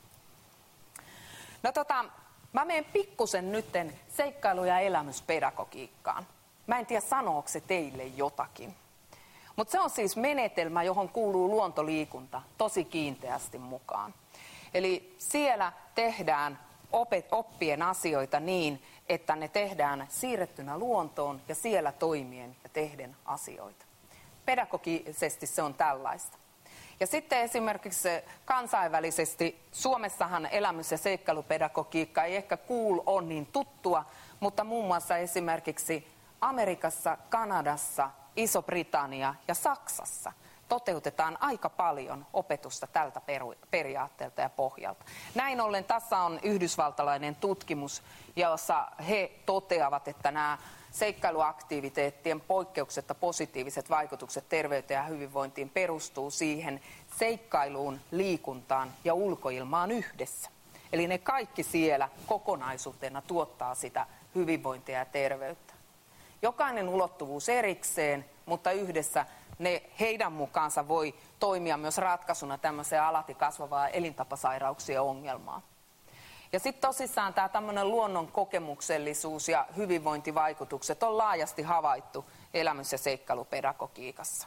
No tota, mä menen pikkusen nytten seikkailu- ja elämyspedagogiikkaan. Mä en tiedä sanooko se teille jotakin. Mutta se on siis menetelmä, johon kuuluu luontoliikunta tosi kiinteästi mukaan. Eli siellä tehdään opet, oppien asioita niin, että ne tehdään siirrettynä luontoon ja siellä toimien ja tehden asioita. Pedagogisesti se on tällaista. Ja sitten esimerkiksi kansainvälisesti, Suomessahan elämys- ja seikkailupedagogiikka ei ehkä cool on niin tuttua, mutta muun muassa esimerkiksi Amerikassa, Kanadassa, Iso-Britannia ja Saksassa toteutetaan aika paljon opetusta tältä periaatteelta ja pohjalta. Näin ollen tässä on yhdysvaltalainen tutkimus, jossa he toteavat, että nämä seikkailuaktiviteettien poikkeuksetta positiiviset vaikutukset terveyteen ja hyvinvointiin perustuu siihen seikkailuun, liikuntaan ja ulkoilmaan yhdessä. Eli ne kaikki siellä kokonaisuutena tuottaa sitä hyvinvointia ja terveyttä. Jokainen ulottuvuus erikseen, mutta yhdessä ne heidän mukaansa voi toimia myös ratkaisuna tämmöiseen alati kasvavaa elintapasairauksien ongelmaan. Ja sitten tosissaan tämä tämmöinen luonnon kokemuksellisuus ja hyvinvointivaikutukset on laajasti havaittu elämys- ja seikkailupedagogiikassa.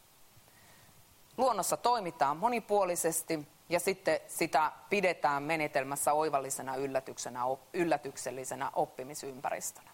Luonnossa toimitaan monipuolisesti ja sitten sitä pidetään menetelmässä oivallisena yllätyksenä, yllätyksellisenä oppimisympäristönä.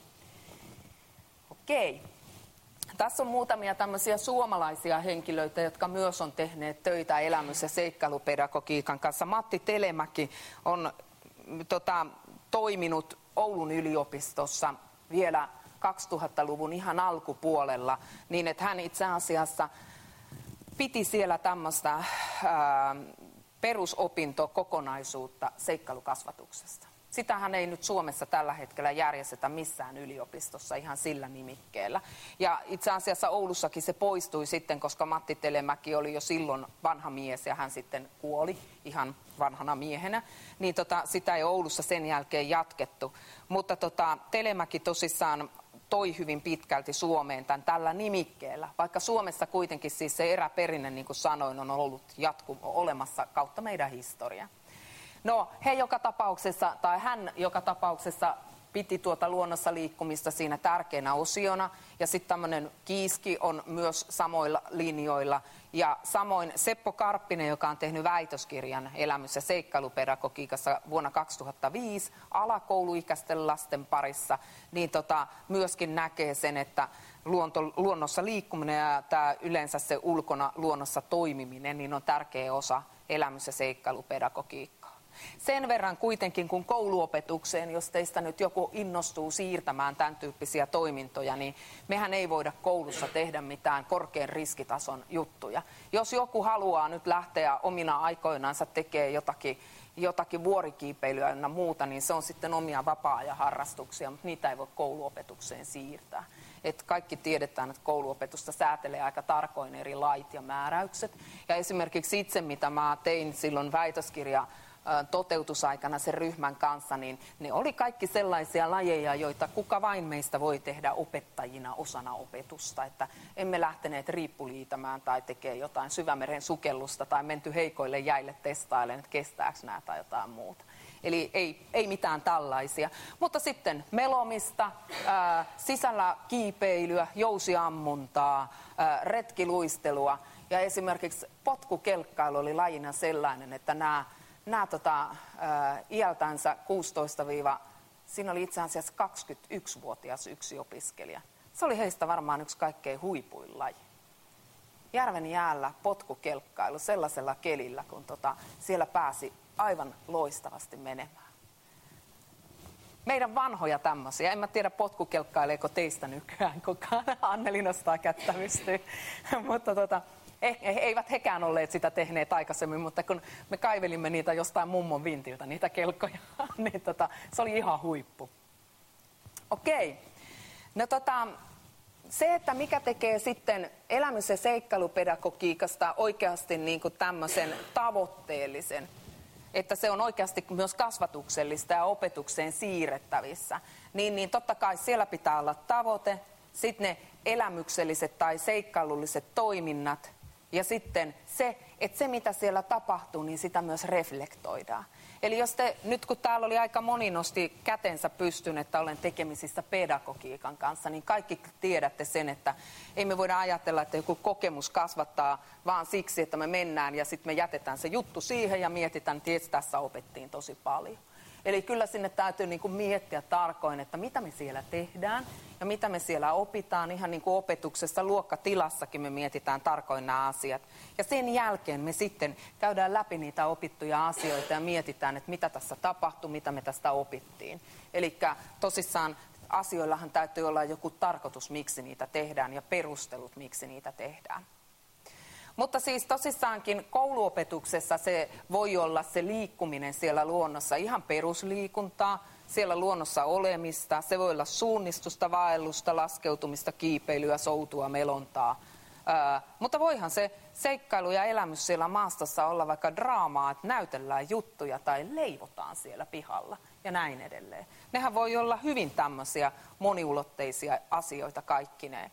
Okei. Tässä on muutamia tämmöisiä suomalaisia henkilöitä, jotka myös on tehneet töitä elämys- ja seikkailupedagogiikan kanssa. Matti Telemäki on tota, toiminut Oulun yliopistossa vielä kaksituhattaluvun ihan alkupuolella, niin että hän itse asiassa piti siellä tämmöistä ää, perusopintokokonaisuutta seikkailukasvatuksesta. Sitähän ei nyt Suomessa tällä hetkellä järjestetä missään yliopistossa ihan sillä nimikkeellä. Ja itse asiassa Oulussakin se poistui sitten, koska Matti Telemäki oli jo silloin vanha mies ja hän sitten kuoli ihan vanhana miehenä. Niin tota, sitä ei Oulussa sen jälkeen jatkettu. Mutta tota, Telemäki tosissaan toi hyvin pitkälti Suomeen tämän tällä nimikkeellä. Vaikka Suomessa kuitenkin siis se eräperinne, niin kuin sanoin, on ollut jatku, olemassa kautta meidän historia. No, he joka tapauksessa, tai hän joka tapauksessa piti tuota luonnossa liikkumista siinä tärkeänä osiona. Ja sitten tämmöinen Kiiski on myös samoilla linjoilla. Ja samoin Seppo Karppinen, joka on tehnyt väitöskirjan elämys- ja seikkailupedagogiikassa vuonna kaksituhattaviisi alakouluikäisten lasten parissa, niin tota, myöskin näkee sen, että luonto, luonnossa liikkuminen ja tämä yleensä se ulkona luonnossa toimiminen niin on tärkeä osa elämys- ja seikkailupedagogiikkaa. Sen verran kuitenkin, kun kouluopetukseen, jos teistä nyt joku innostuu siirtämään tämän tyyppisiä toimintoja, niin mehän ei voida koulussa tehdä mitään korkean riskitason juttuja. Jos joku haluaa nyt lähteä omina aikoinansa tekemään jotakin, jotakin vuorikiipeilyä ja muuta, niin se on sitten omia vapaa-ajan harrastuksia, mutta niitä ei voi kouluopetukseen siirtää. Et kaikki tiedetään, että kouluopetusta säätelee aika tarkoin eri lait ja määräykset. Ja esimerkiksi itse, mitä mä tein silloin väitöskirja toteutusaikana sen ryhmän kanssa, niin ne oli kaikki sellaisia lajeja, joita kuka vain meistä voi tehdä opettajina osana opetusta. Että emme lähteneet riippuliitämään tai tekemään jotain syvämeren sukellusta tai menty heikoille jäille testailemaan, että kestääkö nämä tai jotain muuta. Eli ei, ei mitään tällaisia. Mutta sitten melomista, ää, sisällä kiipeilyä, jousiammuntaa, ää, retkiluistelua ja esimerkiksi potkukelkkailu oli lajina sellainen, että nämä Nämä tota, ää, iältänsä kuusitoista siinä oli itse asiassa kaksikymmentäyksivuotias yksi opiskelija. Se oli heistä varmaan yksi kaikkein huipuin laji. Järven jäällä potkukelkkailu sellaisella kelillä, kun tota, siellä pääsi aivan loistavasti menemään. Meidän vanhoja tämmöisiä. En mä tiedä, potkukelkkaileeko teistä nykyään kukaan. Anneli nostaa kättä pystyyn. Mutta tota, Eh, eivät hekään olleet sitä tehneet aikaisemmin, mutta kun me kaivelimme niitä jostain mummon vintiltä, niitä kelkkoja, niin tota, se oli ihan huippu. Okei. No tota, se, että mikä tekee sitten elämys- ja seikkailupedagogiikasta oikeasti niin kuin tämmöisen tavoitteellisen, että se on oikeasti myös kasvatuksellista ja opetukseen siirrettävissä, niin, niin totta kai siellä pitää olla tavoite, sitten ne elämykselliset tai seikkailulliset toiminnat, ja sitten se, että se mitä siellä tapahtuu, niin sitä myös reflektoidaan. Eli jos te, nyt kun täällä oli aika moni nosti kätensä pystyn, että olen tekemisissä pedagogiikan kanssa, niin kaikki tiedätte sen, että ei me voida ajatella, että joku kokemus kasvattaa vaan siksi, että me mennään ja sitten me jätetään se juttu siihen ja mietitään, että tässä opettiin tosi paljon. Eli kyllä sinne täytyy niin kuin miettiä tarkoin, että mitä me siellä tehdään ja mitä me siellä opitaan. Ihan niin kuin opetuksessa luokkatilassakin me mietitään tarkoin nämä asiat. Ja sen jälkeen me sitten käydään läpi niitä opittuja asioita ja mietitään, että mitä tässä tapahtui, mitä me tästä opittiin. Eli tosissaan asioillahan täytyy olla joku tarkoitus, miksi niitä tehdään ja perustelut, miksi niitä tehdään. Mutta siis tosissaankin kouluopetuksessa se voi olla se liikkuminen siellä luonnossa ihan perusliikuntaa, siellä luonnossa olemista, se voi olla suunnistusta, vaellusta, laskeutumista, kiipeilyä, soutua, melontaa. Ää, mutta voihan se seikkailu ja elämys siellä maastossa olla vaikka draamaa, että näytellään juttuja tai leivotaan siellä pihalla ja näin edelleen. Nehän voi olla hyvin tämmöisiä moniulotteisia asioita kaikkineen.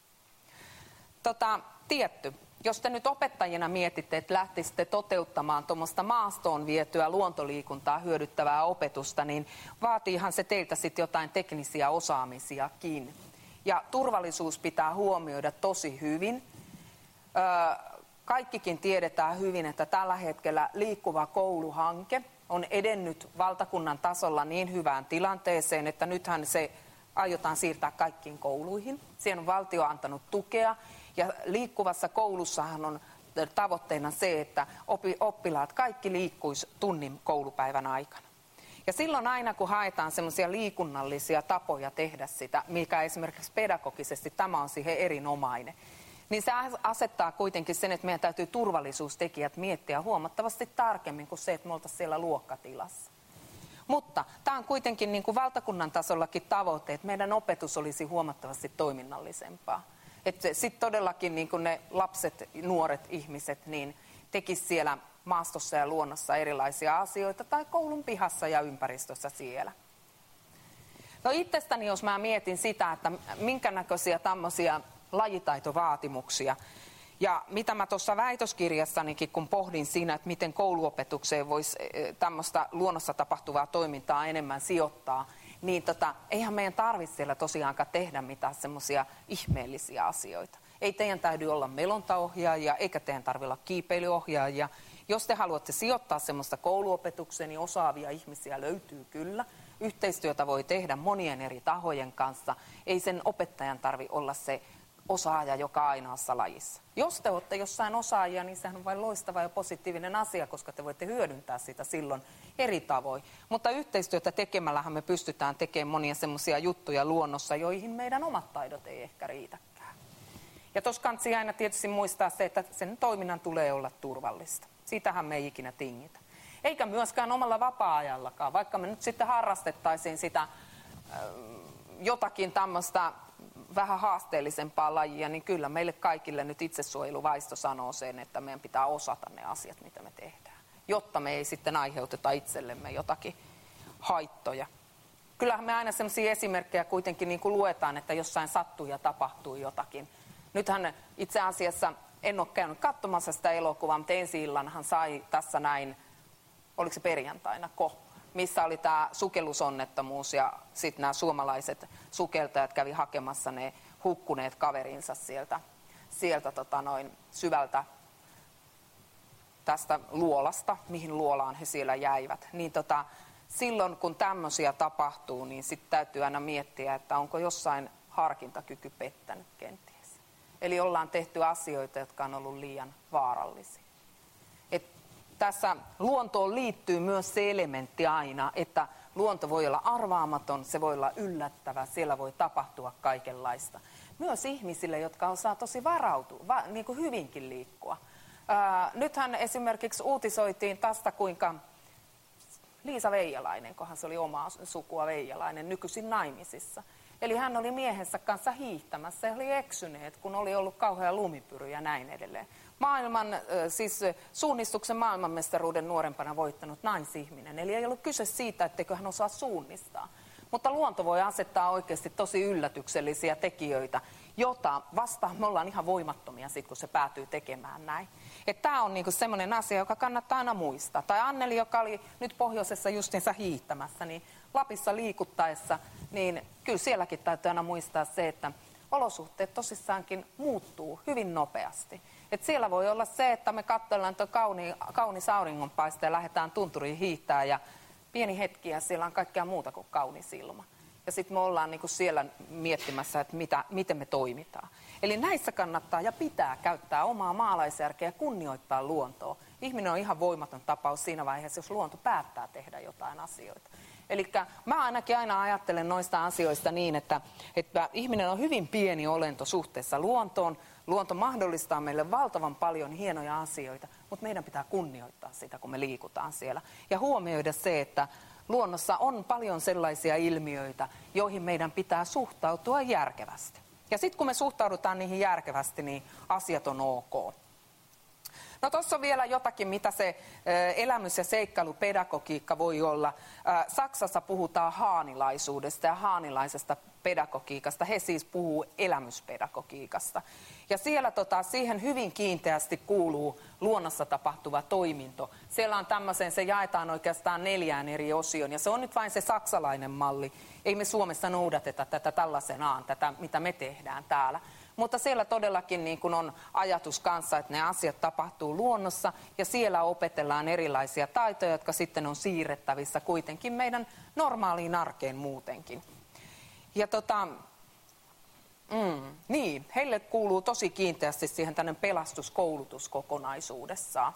Tota, tietty. Jos te nyt opettajina mietitte, että lähtisitte toteuttamaan tuommoista maastoon vietyä luontoliikuntaa hyödyttävää opetusta, niin vaatiihan se teiltä sitten jotain teknisiä osaamisiakin. Ja turvallisuus pitää huomioida tosi hyvin. Öö, kaikkikin tiedetään hyvin, että tällä hetkellä liikkuva kouluhanke on edennyt valtakunnan tasolla niin hyvään tilanteeseen, että nythän se aiotaan siirtää kaikkiin kouluihin. Siihen on valtio antanut tukea. Ja liikkuvassa koulussahan on tavoitteena se, että oppilaat kaikki liikkuisi tunnin koulupäivän aikana. Ja silloin aina, kun haetaan semmoisia liikunnallisia tapoja tehdä sitä, mikä esimerkiksi pedagogisesti tämä on siihen erinomainen, niin se asettaa kuitenkin sen, että meidän täytyy turvallisuustekijät miettiä huomattavasti tarkemmin kuin se, että me oltaisiin siellä luokkatilassa. Mutta tämä on kuitenkin niin kuin valtakunnan tasollakin tavoite, että meidän opetus olisi huomattavasti toiminnallisempaa. Että sitten todellakin niin kuin ne lapset, nuoret ihmiset, niin tekisivät siellä maastossa ja luonnossa erilaisia asioita tai koulun pihassa ja ympäristössä siellä. No itsestäni, jos mä mietin sitä, että minkä näköisiä tämmöisiä lajitaitovaatimuksia Ja mitä mä tuossa väitöskirjassanikin, kun pohdin siinä, että miten kouluopetukseen voisi tämmöistä luonnossa tapahtuvaa toimintaa enemmän sijoittaa, niin tota, eihän meidän tarvitse siellä tosiaankaan tehdä mitään semmoisia ihmeellisiä asioita. Ei teidän täydy olla melontaohjaajia, eikä teidän tarvitse olla kiipeilyohjaajia. Jos te haluatte sijoittaa semmoista kouluopetukseen, niin osaavia ihmisiä löytyy kyllä. Yhteistyötä voi tehdä monien eri tahojen kanssa. Ei sen opettajan tarvitse olla se osaaja joka ainoassa lajissa. Jos te olette jossain osaajia, niin sehän on vain loistava ja positiivinen asia, koska te voitte hyödyntää sitä silloin eri tavoin. Mutta yhteistyötä tekemällähän me pystytään tekemään monia semmoisia juttuja luonnossa, joihin meidän omat taidot ei ehkä riitäkään. Ja tuossa kansi aina tietysti muistaa se, että sen toiminnan tulee olla turvallista. Siitähän me ei ikinä tingitä. Eikä myöskään omalla vapaa-ajallakaan, vaikka me nyt sitten harrastettaisiin sitä äh, jotakin tämmöistä vähän haasteellisempaa lajia, niin kyllä meille kaikille nyt itsesuojeluvaisto sanoo sen, että meidän pitää osata ne asiat, mitä me tehdään, jotta me ei sitten aiheuteta itsellemme jotakin haittoja. Kyllähän me aina sellaisia esimerkkejä kuitenkin niin kuin luetaan, että jossain sattuu ja tapahtuu jotakin. Nythän itse asiassa en ole käynyt katsomassa sitä elokuvaa, mutta ensi illanhan sai tässä näin, oliko se perjantaina, ko? Missä oli tämä sukellusonnettomuus ja sitten nämä suomalaiset sukeltajat kävi hakemassa ne hukkuneet kaverinsa sieltä, sieltä tota noin syvältä tästä luolasta, mihin luolaan he siellä jäivät. Niin tota, silloin kun tämmöisiä tapahtuu, niin sitten täytyy aina miettiä, että onko jossain harkintakyky pettänyt kenties. Eli ollaan tehty asioita, jotka on ollut liian vaarallisia. Tässä luontoon liittyy myös se elementti aina, että luonto voi olla arvaamaton, se voi olla yllättävä, siellä voi tapahtua kaikenlaista. Myös ihmisille, jotka osaa tosi varautua, va, niin kuin hyvinkin liikkua. Ää, nythän esimerkiksi uutisoitiin tästä, kuinka Liisa Veijalainen, kohan se oli omaa sukua Veijalainen, nykyisin naimisissa. Eli hän oli miehensä kanssa hiihtämässä ja oli eksyneet, kun oli ollut kauhea lumipyry ja näin edelleen. Maailman, siis suunnistuksen maailmanmestaruuden nuorempana voittanut naisihminen. Eli ei ollut kyse siitä, etteikö hän osaa suunnistaa. Mutta luonto voi asettaa oikeasti tosi yllätyksellisiä tekijöitä, jota vastaan me ollaan ihan voimattomia sit, kun se päätyy tekemään näin. Tämä on niinku semmoinen asia, joka kannattaa aina muistaa. Tai Anneli, joka oli nyt pohjoisessa justiinsa hiihtämässä, niin Lapissa liikuttaessa, niin kyllä sielläkin täytyy aina muistaa se, että olosuhteet tosissaankin muuttuu hyvin nopeasti. Et siellä voi olla se, että me katsellaan tuo kauni, kaunis auringonpaiste ja lähdetään tunturiin hiihtää ja pieni hetki ja siellä on kaikkea muuta kuin kaunis ilma. Ja sitten me ollaan niinku siellä miettimässä, että mitä, miten me toimitaan. Eli näissä kannattaa ja pitää käyttää omaa maalaisjärkeä ja kunnioittaa luontoa. Ihminen on ihan voimaton tapaus siinä vaiheessa, jos luonto päättää tehdä jotain asioita. Eli mä ainakin aina ajattelen noista asioista niin, että, että ihminen on hyvin pieni olento suhteessa luontoon. Luonto mahdollistaa meille valtavan paljon hienoja asioita, mutta meidän pitää kunnioittaa sitä, kun me liikutaan siellä. Ja huomioida se, että luonnossa on paljon sellaisia ilmiöitä, joihin meidän pitää suhtautua järkevästi. Ja sitten kun me suhtaudutaan niihin järkevästi, niin asiat on ok. No tuossa on vielä jotakin, mitä se elämys- ja seikkailupedagogiikka voi olla. Saksassa puhutaan haanilaisuudesta ja haanilaisesta pedagogiikasta. He siis puhuu elämyspedagogiikasta. Ja siellä tota, siihen hyvin kiinteästi kuuluu luonnossa tapahtuva toiminto. Siellä on tämmöisen, se jaetaan oikeastaan neljään eri osioon ja se on nyt vain se saksalainen malli. Ei me Suomessa noudateta tätä tällaisenaan, tätä mitä me tehdään täällä. Mutta siellä todellakin niin kun on ajatus kanssa, että ne asiat tapahtuu luonnossa ja siellä opetellaan erilaisia taitoja, jotka sitten on siirrettävissä kuitenkin meidän normaaliin arkeen muutenkin. Ja tota, mm, niin, heille kuuluu tosi kiinteästi siihen tämmöinen pelastuskoulutus kokonaisuudessaan.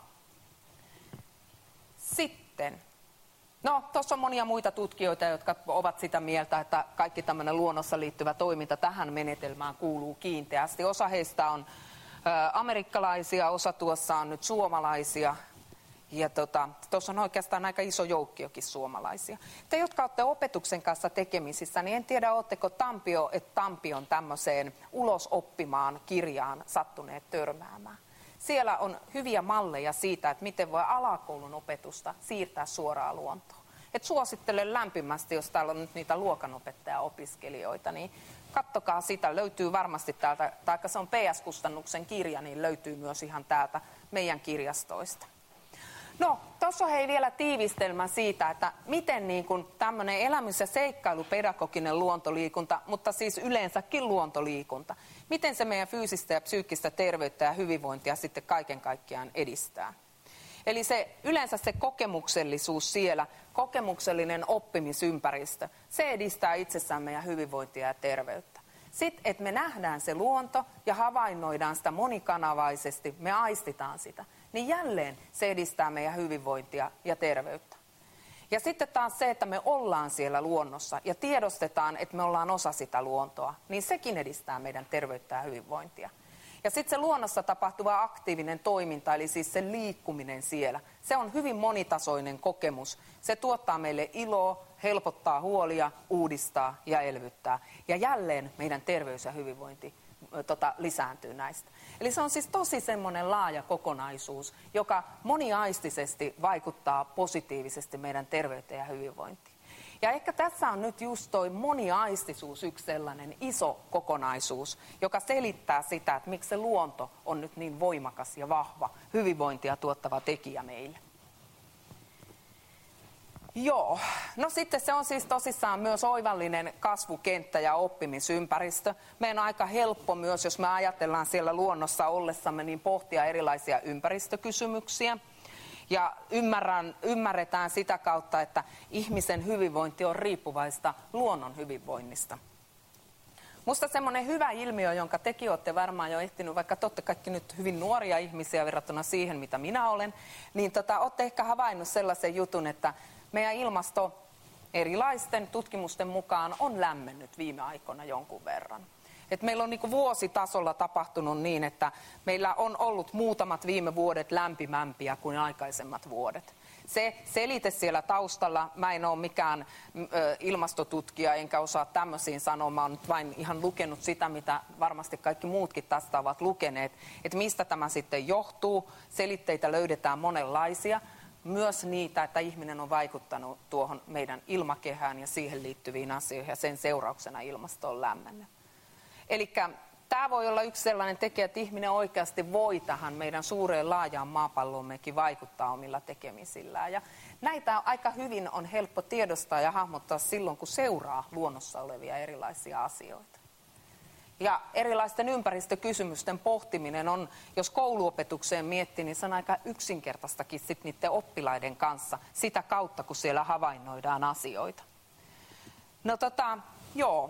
Sitten, no tuossa on monia muita tutkijoita, jotka ovat sitä mieltä, että kaikki tämmöinen luonnossa liittyvä toiminta tähän menetelmään kuuluu kiinteästi. Osa heistä on ä, amerikkalaisia, osa tuossa on nyt suomalaisia. Ja tuossa tota, on oikeastaan aika iso joukkiokin suomalaisia. Te, jotka olette opetuksen kanssa tekemisissä, niin en tiedä, oletteko Tampio, että Tampion tämmöiseen ulos oppimaan kirjaan sattuneet törmäämään. Siellä on hyviä malleja siitä, että miten voi alakoulun opetusta siirtää suoraan luontoon. että suosittelen lämpimästi, jos täällä on nyt niitä luokanopettaja-opiskelijoita, niin kattokaa sitä, löytyy varmasti täältä, taikka se on P S-kustannuksen kirja, niin löytyy myös ihan täältä meidän kirjastoista. No, tuossa on hei vielä tiivistelmä siitä, että miten niin kuin tämmöinen elämys- ja seikkailupedagoginen luontoliikunta, mutta siis yleensäkin luontoliikunta, miten se meidän fyysistä ja psyykkistä terveyttä ja hyvinvointia sitten kaiken kaikkiaan edistää. Eli se, yleensä se kokemuksellisuus siellä, kokemuksellinen oppimisympäristö, se edistää itsessään meidän hyvinvointia ja terveyttä. Sitten, että me nähdään se luonto ja havainnoidaan sitä monikanavaisesti, me aistitaan sitä, niin jälleen se edistää meidän hyvinvointia ja terveyttä. Ja sitten taas se, että me ollaan siellä luonnossa ja tiedostetaan, että me ollaan osa sitä luontoa, niin sekin edistää meidän terveyttä ja hyvinvointia. Ja sitten se luonnossa tapahtuva aktiivinen toiminta, eli siis se liikkuminen siellä, se on hyvin monitasoinen kokemus. Se tuottaa meille iloa, helpottaa huolia, uudistaa ja elvyttää. Ja jälleen meidän terveys ja hyvinvointi tota, lisääntyy näistä. Eli se on siis tosi semmoinen laaja kokonaisuus, joka moniaistisesti vaikuttaa positiivisesti meidän terveyteen ja hyvinvointiin. Ja ehkä tässä on nyt just toi moniaistisuus yksi sellainen iso kokonaisuus, joka selittää sitä, että miksi se luonto on nyt niin voimakas ja vahva hyvinvointia tuottava tekijä meille. Joo, no sitten se on siis tosissaan myös oivallinen kasvukenttä ja oppimisympäristö. Meidän on aika helppo myös, jos me ajatellaan siellä luonnossa ollessamme, niin pohtia erilaisia ympäristökysymyksiä. Ja ymmärrän, ymmärretään sitä kautta, että ihmisen hyvinvointi on riippuvaista luonnon hyvinvoinnista. Musta semmoinen hyvä ilmiö, jonka tekin olette varmaan jo ehtinyt, vaikka te olette kaikki nyt hyvin nuoria ihmisiä verrattuna siihen, mitä minä olen, niin tota, olette ehkä havainnut sellaisen jutun, että meidän ilmasto erilaisten tutkimusten mukaan on lämmennyt viime aikoina jonkun verran. Et meillä on niinku vuositasolla tapahtunut niin, että meillä on ollut muutamat viime vuodet lämpimämpiä kuin aikaisemmat vuodet. Se selite siellä taustalla, mä en ole mikään ö, ilmastotutkija enkä osaa tämmöisiin sanoa, mä oon nyt vain ihan lukenut sitä, mitä varmasti kaikki muutkin tästä ovat lukeneet, että mistä tämä sitten johtuu. Selitteitä löydetään monenlaisia, myös niitä, että ihminen on vaikuttanut tuohon meidän ilmakehään ja siihen liittyviin asioihin ja sen seurauksena ilmasto on lämmennyt. Eli tämä voi olla yksi sellainen tekijä, että ihminen oikeasti voi tähän meidän suureen laajaan maapalloommekin vaikuttaa omilla tekemisillään. Ja näitä aika hyvin on helppo tiedostaa ja hahmottaa silloin, kun seuraa luonnossa olevia erilaisia asioita. Ja erilaisten ympäristökysymysten pohtiminen on, jos kouluopetukseen miettii, niin se on aika yksinkertaistakin sit niiden oppilaiden kanssa sitä kautta, kun siellä havainnoidaan asioita. No tota, joo.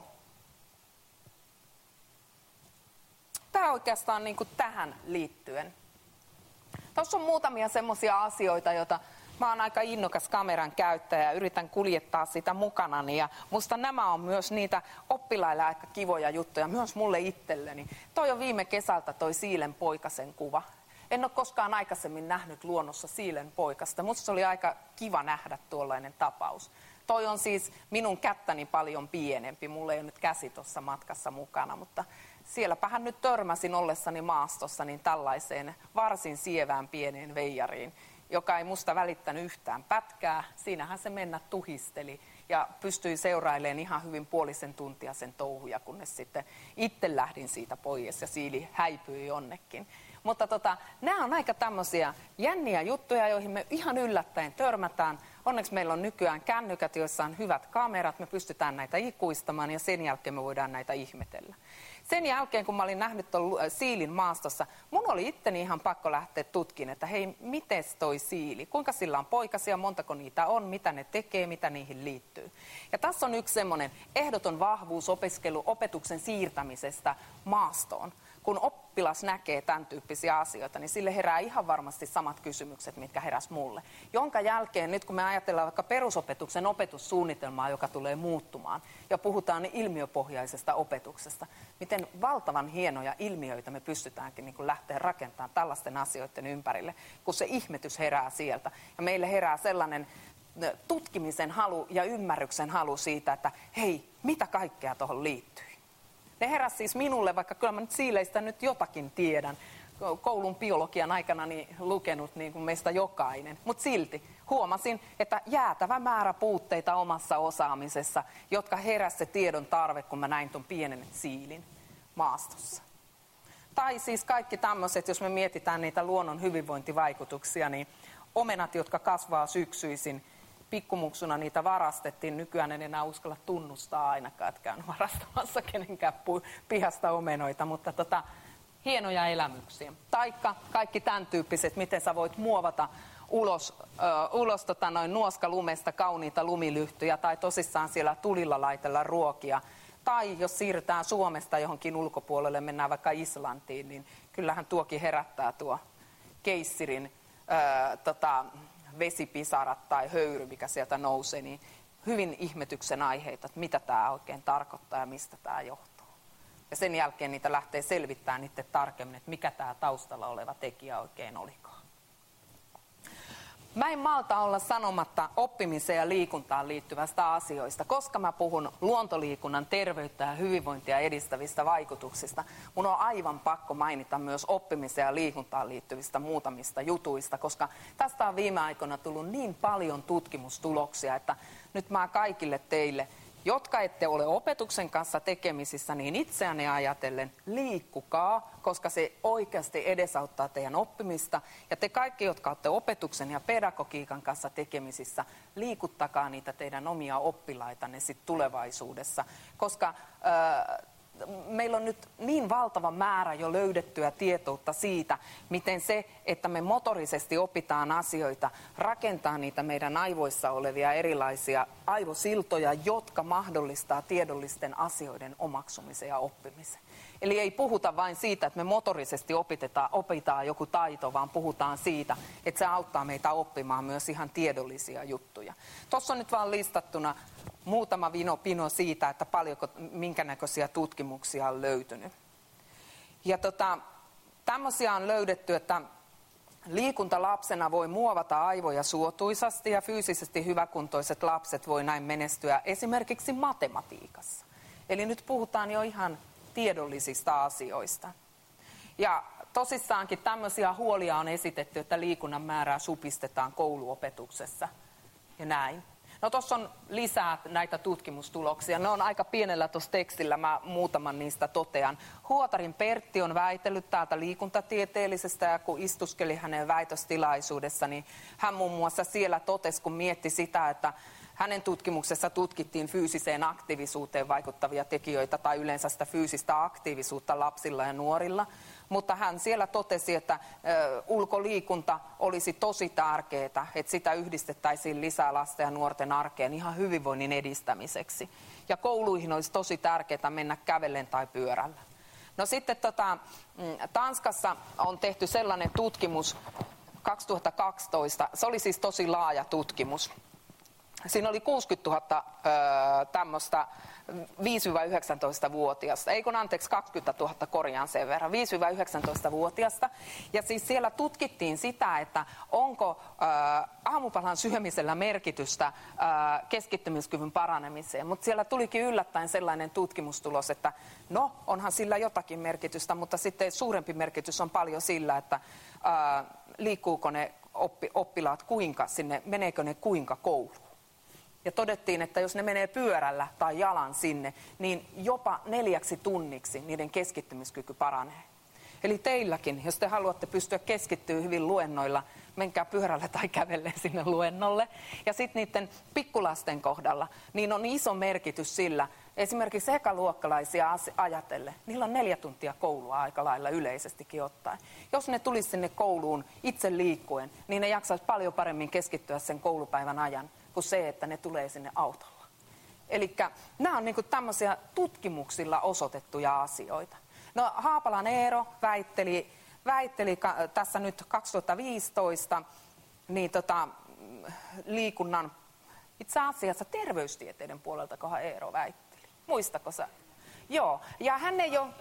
Tämä oikeastaan niin kuin tähän liittyen. Tuossa on muutamia semmoisia asioita, joita mä oon aika innokas kameran käyttäjä ja yritän kuljettaa sitä mukanani. Ja musta nämä on myös niitä oppilaille aika kivoja juttuja, myös mulle itselleni. Toi on viime kesältä toi siilenpoikasen kuva. En ole koskaan aikaisemmin nähnyt luonnossa siilenpoikasta. Musta se oli aika kiva nähdä tuollainen tapaus. Toi on siis minun kättäni paljon pienempi. Mulla ei ole nyt käsi tuossa matkassa mukana, mutta sielläpähän nyt törmäsin ollessani maastossa niin tällaiseen varsin sievään pieneen veijariin, joka ei musta välittänyt yhtään pätkää. Siinähän se mennä tuhisteli ja pystyi seurailemaan ihan hyvin puolisen tuntia sen touhuja, kunnes sitten itse lähdin siitä pois ja siili häipyi jonnekin. Mutta tota, nämä on aika tämmöisiä jänniä juttuja, joihin me ihan yllättäen törmätään. Onneksi meillä on nykyään kännykät, joissa on hyvät kamerat, me pystytään näitä ikuistamaan ja sen jälkeen me voidaan näitä ihmetellä. Sen jälkeen, kun mä olin nähnyt tuon siilin maastossa, mun oli itteni ihan pakko lähteä tutkimaan, että hei, mites toi siili? Kuinka sillä on poikasia, montako niitä on, mitä ne tekee, mitä niihin liittyy? Ja tässä on yksi semmoinen ehdoton vahvuus opiskelu opetuksen siirtämisestä maastoon. Kun oppilas näkee tämän tyyppisiä asioita, niin sille herää ihan varmasti samat kysymykset, mitkä heräs mulle. Jonka jälkeen, nyt kun me ajatellaan vaikka perusopetuksen opetussuunnitelmaa, joka tulee muuttumaan, ja puhutaan ilmiöpohjaisesta opetuksesta, miten valtavan hienoja ilmiöitä me pystytäänkin niin kuin lähteä rakentamaan tällaisten asioiden ympärille, kun se ihmetys herää sieltä. Ja meille herää sellainen tutkimisen halu ja ymmärryksen halu siitä, että hei, mitä kaikkea tuohon liittyy. Ne heräsi siis minulle, vaikka kyllä mä nyt siileistä nyt jotakin tiedän. Koulun biologian aikana niin lukenut niin kuin meistä jokainen. Mutta silti huomasin, että jäätävä määrä puutteita omassa osaamisessa, jotka heräsi se tiedon tarve, kun mä näin ton pienen siilin maastossa. Tai siis kaikki tämmöiset, jos me mietitään niitä luonnon hyvinvointivaikutuksia, niin omenat, jotka kasvaa syksyisin, pikkumuksuna niitä varastettiin. Nykyään en enää uskalla tunnustaa ainakaan, että käyn varastamassa kenenkään pihasta omenoita, mutta tota, hienoja elämyksiä. Taikka kaikki tämän tyyppiset, miten sä voit muovata ulos, ö, ulos tota noin nuoskalumesta kauniita lumilyhtyjä tai tosissaan siellä tulilla laitella ruokia. Tai jos siirrytään Suomesta johonkin ulkopuolelle, mennään vaikka Islantiin, niin kyllähän tuokin herättää tuo keissirin ö, tota, vesipisarat tai höyry, mikä sieltä nousee, niin hyvin ihmetyksen aiheita, että mitä tämä oikein tarkoittaa ja mistä tämä johtuu. Ja sen jälkeen niitä lähtee selvittämään itse tarkemmin, että mikä tämä taustalla oleva tekijä oikein olikaan. Mä en malta olla sanomatta oppimiseen ja liikuntaan liittyvästä asioista, koska mä puhun luontoliikunnan terveyttä ja hyvinvointia edistävistä vaikutuksista. Mun on aivan pakko mainita myös oppimiseen ja liikuntaan liittyvistä muutamista jutuista, koska tästä on viime aikoina tullut niin paljon tutkimustuloksia, että nyt mä kaikille teille, jotka ette ole opetuksen kanssa tekemisissä, niin itseänne ajatellen liikkukaa, koska se oikeasti edesauttaa teidän oppimista. Ja te kaikki, jotka olette opetuksen ja pedagogiikan kanssa tekemisissä, liikuttakaa niitä teidän omia oppilaitanne sit tulevaisuudessa. Koska äh, meillä on nyt niin valtava määrä jo löydettyä tietoutta siitä, miten se, että me motorisesti opitaan asioita, rakentaa niitä meidän aivoissa olevia erilaisia aivosiltoja, jotka mahdollistaa tiedollisten asioiden omaksumisen ja oppimisen. Eli ei puhuta vain siitä, että me motorisesti opitaan, opitaan joku taito, vaan puhutaan siitä, että se auttaa meitä oppimaan myös ihan tiedollisia juttuja. Tuossa on nyt vaan listattuna muutama vino pino siitä, että paljonko, minkä näköisiä tutkimuksia on löytynyt. Ja tota, tämmöisiä on löydetty, että liikunta lapsena voi muovata aivoja suotuisasti ja fyysisesti hyväkuntoiset lapset voi näin menestyä esimerkiksi matematiikassa. Eli nyt puhutaan jo ihan tiedollisista asioista. Ja tosissaankin tämmöisiä huolia on esitetty, että liikunnan määrää supistetaan kouluopetuksessa ja näin. No tuossa on lisää näitä tutkimustuloksia. Ne on aika pienellä tuossa tekstillä, mä muutaman niistä totean. Huotarin Pertti on väitellyt täältä liikuntatieteellisestä ja kun istuskeli hänen väitöstilaisuudessa, niin hän muun muassa siellä totesi, kun mietti sitä, että hänen tutkimuksessa tutkittiin fyysiseen aktiivisuuteen vaikuttavia tekijöitä tai yleensä sitä fyysistä aktiivisuutta lapsilla ja nuorilla. Mutta hän siellä totesi, että ö, ulkoliikunta olisi tosi tärkeää, että sitä yhdistettäisiin lisää lasten ja nuorten arkeen ihan hyvinvoinnin edistämiseksi. Ja kouluihin olisi tosi tärkeää mennä kävellen tai pyörällä. No sitten tota, Tanskassa on tehty sellainen tutkimus kaksituhattakaksitoista, se oli siis tosi laaja tutkimus. Siinä oli kuusikymmentätuhatta öö, tämmöistä viisi yhdeksäntoista-vuotiasta, ei kun anteeksi kaksikymmentätuhatta, korjaan sen verran, viisi yhdeksäntoista-vuotiasta. Ja siis siellä tutkittiin sitä, että onko öö, aamupalan syömisellä merkitystä öö, keskittymiskyvyn paranemiseen. Mutta siellä tulikin yllättäen sellainen tutkimustulos, että no onhan sillä jotakin merkitystä, mutta sitten suurempi merkitys on paljon sillä, että öö, liikkuuko ne oppi, oppilaat kuinka sinne, meneekö ne kuinka kouluun. Ja todettiin, että jos ne menee pyörällä tai jalan sinne, niin jopa neljäksi tunniksi niiden keskittymiskyky paranee. Eli teilläkin, jos te haluatte pystyä keskittyä hyvin luennoilla, menkää pyörällä tai kävelle sinne luennolle. Ja sitten niiden pikkulasten kohdalla, niin on iso merkitys sillä, esimerkiksi ekaluokkalaisia ajatellen, niillä on neljä tuntia koulua aika lailla yleisestikin ottaen. Jos ne tulisi sinne kouluun itse liikkuen, niin ne jaksaisi paljon paremmin keskittyä sen koulupäivän ajan, kuin se, että ne tulee sinne autolla. Eli nämä on niinku tämmöisiä tutkimuksilla osoitettuja asioita. No Haapalan Eero väitteli, väitteli tässä nyt kaksituhattaviisitoista niin tota, liikunnan, itse asiassa terveystieteiden puolelta, kohan Eero väitteli. Muistako sä? Joo, ja hän ei ole...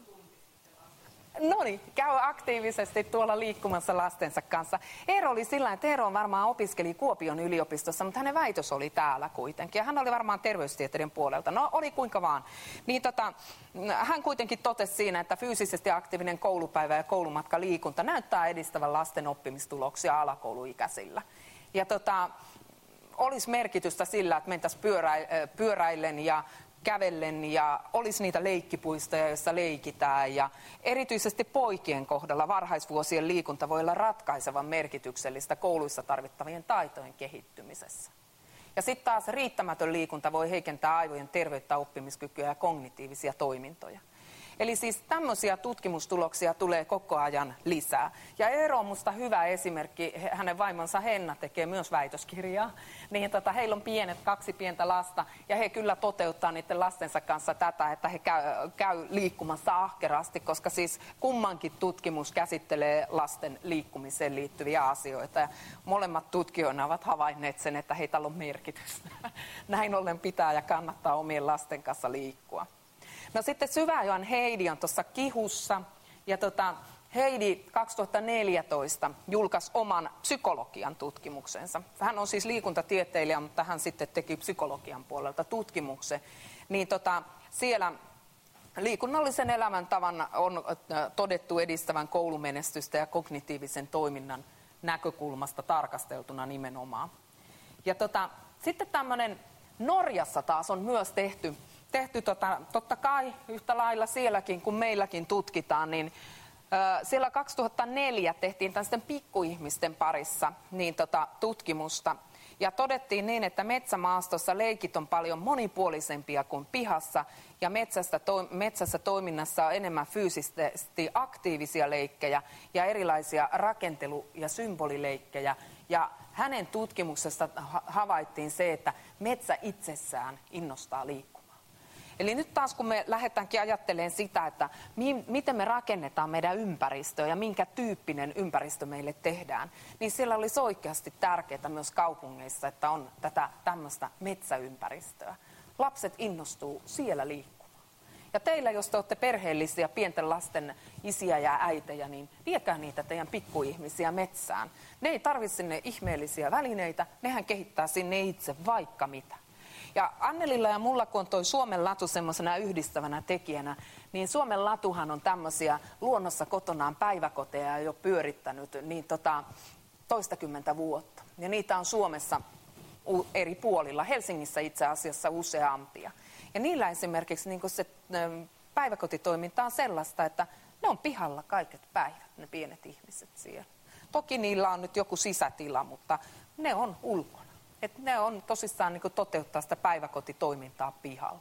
No niin, käy aktiivisesti tuolla liikkumassa lastensa kanssa. Eero oli sillä, että Eero varmaan opiskeli Kuopion yliopistossa, mutta hänen väitös oli täällä kuitenkin. Ja hän oli varmaan terveystieteiden puolelta. No oli kuinka vaan. Niin tota, hän kuitenkin totesi siinä, että fyysisesti aktiivinen koulupäivä ja koulumatka liikunta näyttää edistävän lasten oppimistuloksia alakouluikäisillä. Ja tota, olisi merkitystä sillä, että mentäisiin pyörä, pyöräillen ja kävellen ja olisi niitä leikkipuistoja, joissa leikitään. Ja erityisesti poikien kohdalla varhaisvuosien liikunta voi olla ratkaisevan merkityksellistä kouluissa tarvittavien taitojen kehittymisessä. Ja sitten taas riittämätön liikunta voi heikentää aivojen terveyttä, oppimiskykyä ja kognitiivisia toimintoja. Eli siis tämmöisiä tutkimustuloksia tulee koko ajan lisää. Ja Eero on musta hyvä esimerkki, hänen vaimonsa Henna tekee myös väitöskirjaa. Niin tota, heillä on pienet, kaksi pientä lasta ja he kyllä toteuttaa niiden lastensa kanssa tätä, että he käy, käy liikkumassa ahkerasti, koska siis kummankin tutkimus käsittelee lasten liikkumiseen liittyviä asioita. Ja molemmat tutkijoina ovat havainneet sen, että heitä on merkitystä. Näin ollen pitää ja kannattaa omien lasten kanssa liikkua. No sitten Syväjoen Heidi on tuossa Kihussa ja tota, Heidi kaksituhattaneljätoista julkaisi oman psykologian tutkimuksensa. Hän on siis liikuntatieteilijä, mutta hän sitten teki psykologian puolelta tutkimuksen. Niin tota, siellä liikunnallisen elämäntavan on todettu edistävän koulumenestystä ja kognitiivisen toiminnan näkökulmasta tarkasteltuna nimenomaan. Ja tota, sitten tämmöinen Norjassa taas on myös tehty Tehty tota, totta kai yhtä lailla sielläkin, kun meilläkin tutkitaan, niin ö, siellä kaksituhattaneljä tehtiin tällaisten pikkuihmisten parissa niin tota, tutkimusta. Ja todettiin niin, että metsämaastossa leikit on paljon monipuolisempia kuin pihassa ja metsässä, to, metsässä toiminnassa on enemmän fyysisesti aktiivisia leikkejä ja erilaisia rakentelu- ja symbolileikkejä. Ja hänen tutkimuksesta havaittiin se, että metsä itsessään innostaa liikkumaan. Eli nyt taas kun me lähdetäänkin ajattelemaan sitä, että mi- miten me rakennetaan meidän ympäristöä ja minkä tyyppinen ympäristö meille tehdään, niin siellä olisi oikeasti tärkeää myös kaupungeissa, että on tätä tämmöistä metsäympäristöä. Lapset innostuu siellä liikkumaan. Ja teillä, jos te olette perheellisiä, pienten lasten isiä ja äitejä, niin viekää niitä teidän pikkuihmisiä metsään. Ne ei tarvitse sinne ihmeellisiä välineitä, nehän kehittää sinne itse vaikka mitä. Ja Annelilla ja mulla, kun on toi Suomen latu semmoisena yhdistävänä tekijänä, niin Suomen latuhan on tämmöisiä luonnossa kotonaan päiväkoteja jo pyörittänyt niin tota, toistakymmentä vuotta. Ja niitä on Suomessa eri puolilla, Helsingissä itse asiassa useampia. Ja niillä esimerkiksi niin se päiväkotitoiminta on sellaista, että ne on pihalla kaiket päivät, ne pienet ihmiset siellä. Toki niillä on nyt joku sisätila, mutta ne on ulkona. Että ne on tosissaan niin kuin toteuttaa sitä päiväkotitoimintaa pihalla.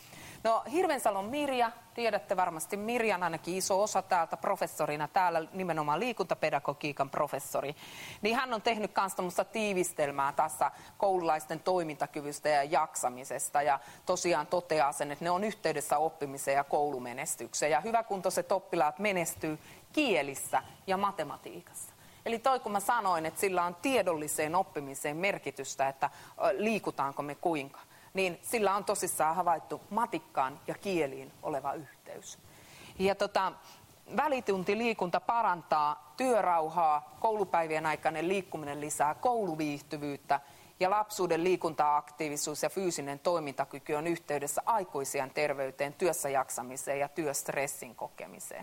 No Hirvensalon Mirja, tiedätte varmasti Mirjan, ainakin iso osa täältä professorina, täällä nimenomaan liikuntapedagogiikan professori, niin hän on tehnyt myös tämmöistä tiivistelmää tässä koululaisten toimintakyvystä ja jaksamisesta ja tosiaan toteaa sen, että ne on yhteydessä oppimiseen ja koulumenestykseen ja hyväkuntoiset oppilaat menestyy kielissä ja matematiikassa. Eli toi kun mä sanoin, että sillä on tiedolliseen oppimiseen merkitystä, että liikutaanko me kuinka, niin sillä on tosissaan havaittu matikkaan ja kieliin oleva yhteys. Ja tota, välituntiliikunta parantaa työrauhaa, koulupäivien aikainen liikkuminen lisää kouluviihtyvyyttä ja lapsuuden liikunta-aktiivisuus ja fyysinen toimintakyky on yhteydessä aikuisien terveyteen, työssäjaksamiseen ja työstressin kokemiseen.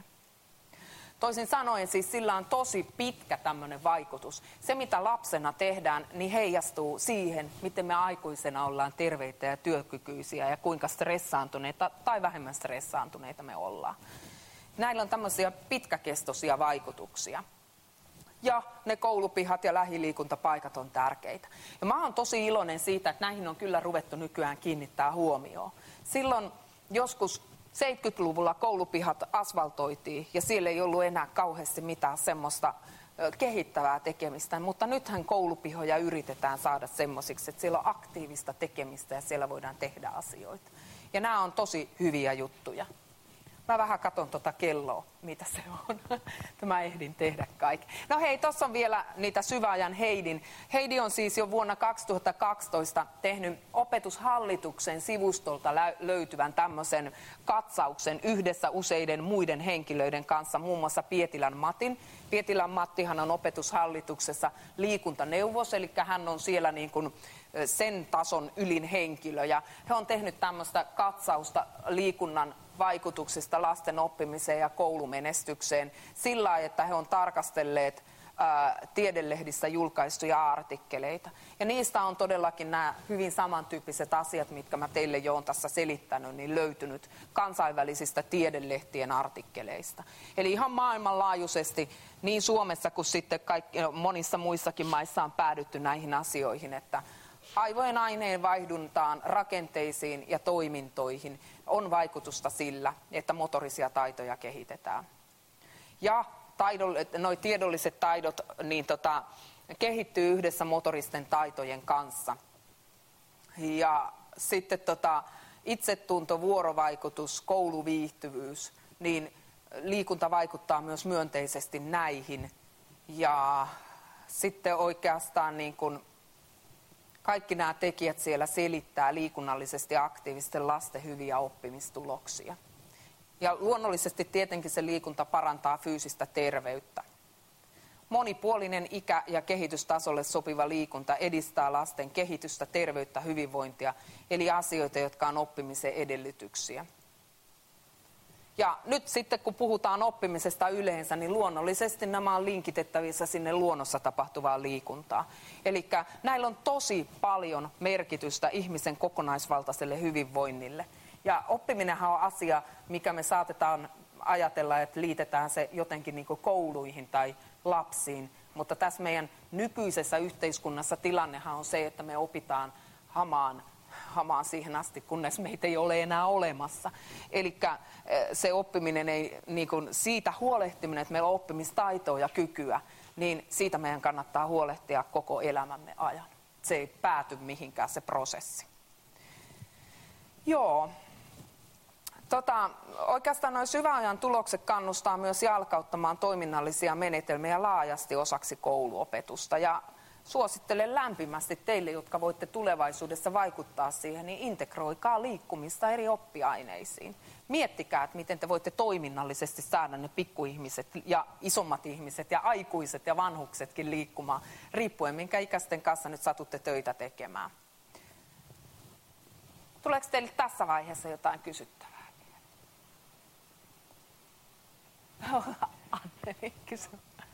Toisin sanoen siis sillä on tosi pitkä tämmöinen vaikutus. Se mitä lapsena tehdään, niin heijastuu siihen, miten me aikuisena ollaan terveitä ja työkykyisiä ja kuinka stressaantuneita tai vähemmän stressaantuneita me ollaan. Näillä on tämmöisiä pitkäkestoisia vaikutuksia. Ja ne koulupihat ja lähiliikuntapaikat on tärkeitä. Ja mä oon tosi iloinen siitä, että näihin on kyllä ruvettu nykyään kiinnittää huomioon. Silloin joskus seitsemänkymmentäluvulla koulupihat asfaltoitiin ja siellä ei ollut enää kauheasti mitään semmoista kehittävää tekemistä, mutta nythän koulupihoja yritetään saada semmoisiksi, että siellä on aktiivista tekemistä ja siellä voidaan tehdä asioita. Ja nämä on tosi hyviä juttuja. Mä vähän katon tota kelloa, mitä se on. Mä ehdin tehdä kaikki. No hei, tossa on vielä niitä Syväjoen Heidin. Heidi on siis jo vuonna kaksituhattakaksitoista tehnyt Opetushallituksen sivustolta löytyvän tämmöisen katsauksen yhdessä useiden muiden henkilöiden kanssa, muun muassa Pietilän Matin. Pietilän Mattihan on Opetushallituksessa liikuntaneuvos, eli hän on siellä niin kuin sen tason ylin henkilö. Ja he on tehnyt tämmöistä katsausta liikunnan vaikutuksista lasten oppimiseen ja koulumenestykseen sillä lailla, että he on tarkastelleet ää, tiedelehdissä julkaistuja artikkeleita. Ja niistä on todellakin nämä hyvin samantyyppiset asiat, mitkä mä teille jo on tässä selittänyt, niin löytynyt kansainvälisistä tiedelehtien artikkeleista. Eli ihan maailmanlaajuisesti niin Suomessa kuin sitten kaikki, monissa muissakin maissa on päädytty näihin asioihin, että aivojen aineenvaihduntaan, rakenteisiin ja toimintoihin on vaikutusta sillä, että motorisia taitoja kehitetään. Ja nuo tiedolliset taidot niin tota, kehittyy yhdessä motoristen taitojen kanssa. Ja sitten tota, itsetunto, vuorovaikutus, kouluviihtyvyys, niin liikunta vaikuttaa myös myönteisesti näihin. Ja sitten oikeastaan niin kun kaikki nämä tekijät siellä selittää liikunnallisesti aktiivisten lasten hyviä oppimistuloksia. Ja luonnollisesti tietenkin se liikunta parantaa fyysistä terveyttä. Monipuolinen ikä- ja kehitystasolle sopiva liikunta edistää lasten kehitystä, terveyttä, hyvinvointia, eli asioita, jotka on oppimisen edellytyksiä. Ja nyt sitten kun puhutaan oppimisesta yleensä, niin luonnollisesti nämä on linkitettävissä sinne luonnossa tapahtuvaan liikuntaan. Eli näillä on tosi paljon merkitystä ihmisen kokonaisvaltaiselle hyvinvoinnille. Ja oppiminenhan on asia, mikä me saatetaan ajatella, että liitetään se jotenkin niin kuin kouluihin tai lapsiin. Mutta tässä meidän nykyisessä yhteiskunnassa tilannehan on se, että me opitaan hamaan, hamaan siihen asti, kunnes meitä ei ole enää olemassa. Eli se oppiminen, ei, niin kuin siitä huolehtiminen, että meillä on oppimistaitoa ja kykyä, niin siitä meidän kannattaa huolehtia koko elämämme ajan. Se ei pääty mihinkään se prosessi. Joo. Tota, oikeastaan nuo syväajan tulokset kannustaa myös jalkauttamaan toiminnallisia menetelmiä laajasti osaksi kouluopetusta. Ja suosittelen lämpimästi teille, jotka voitte tulevaisuudessa vaikuttaa siihen, niin integroikaa liikkumista eri oppiaineisiin. Miettikää, että miten te voitte toiminnallisesti saada ne pikkuihmiset ja isommat ihmiset ja aikuiset ja vanhuksetkin liikkumaan, riippuen minkä ikäisten kanssa nyt satutte töitä tekemään. Tuleeko teille tässä vaiheessa jotain kysyttävää? Anneli, kysy.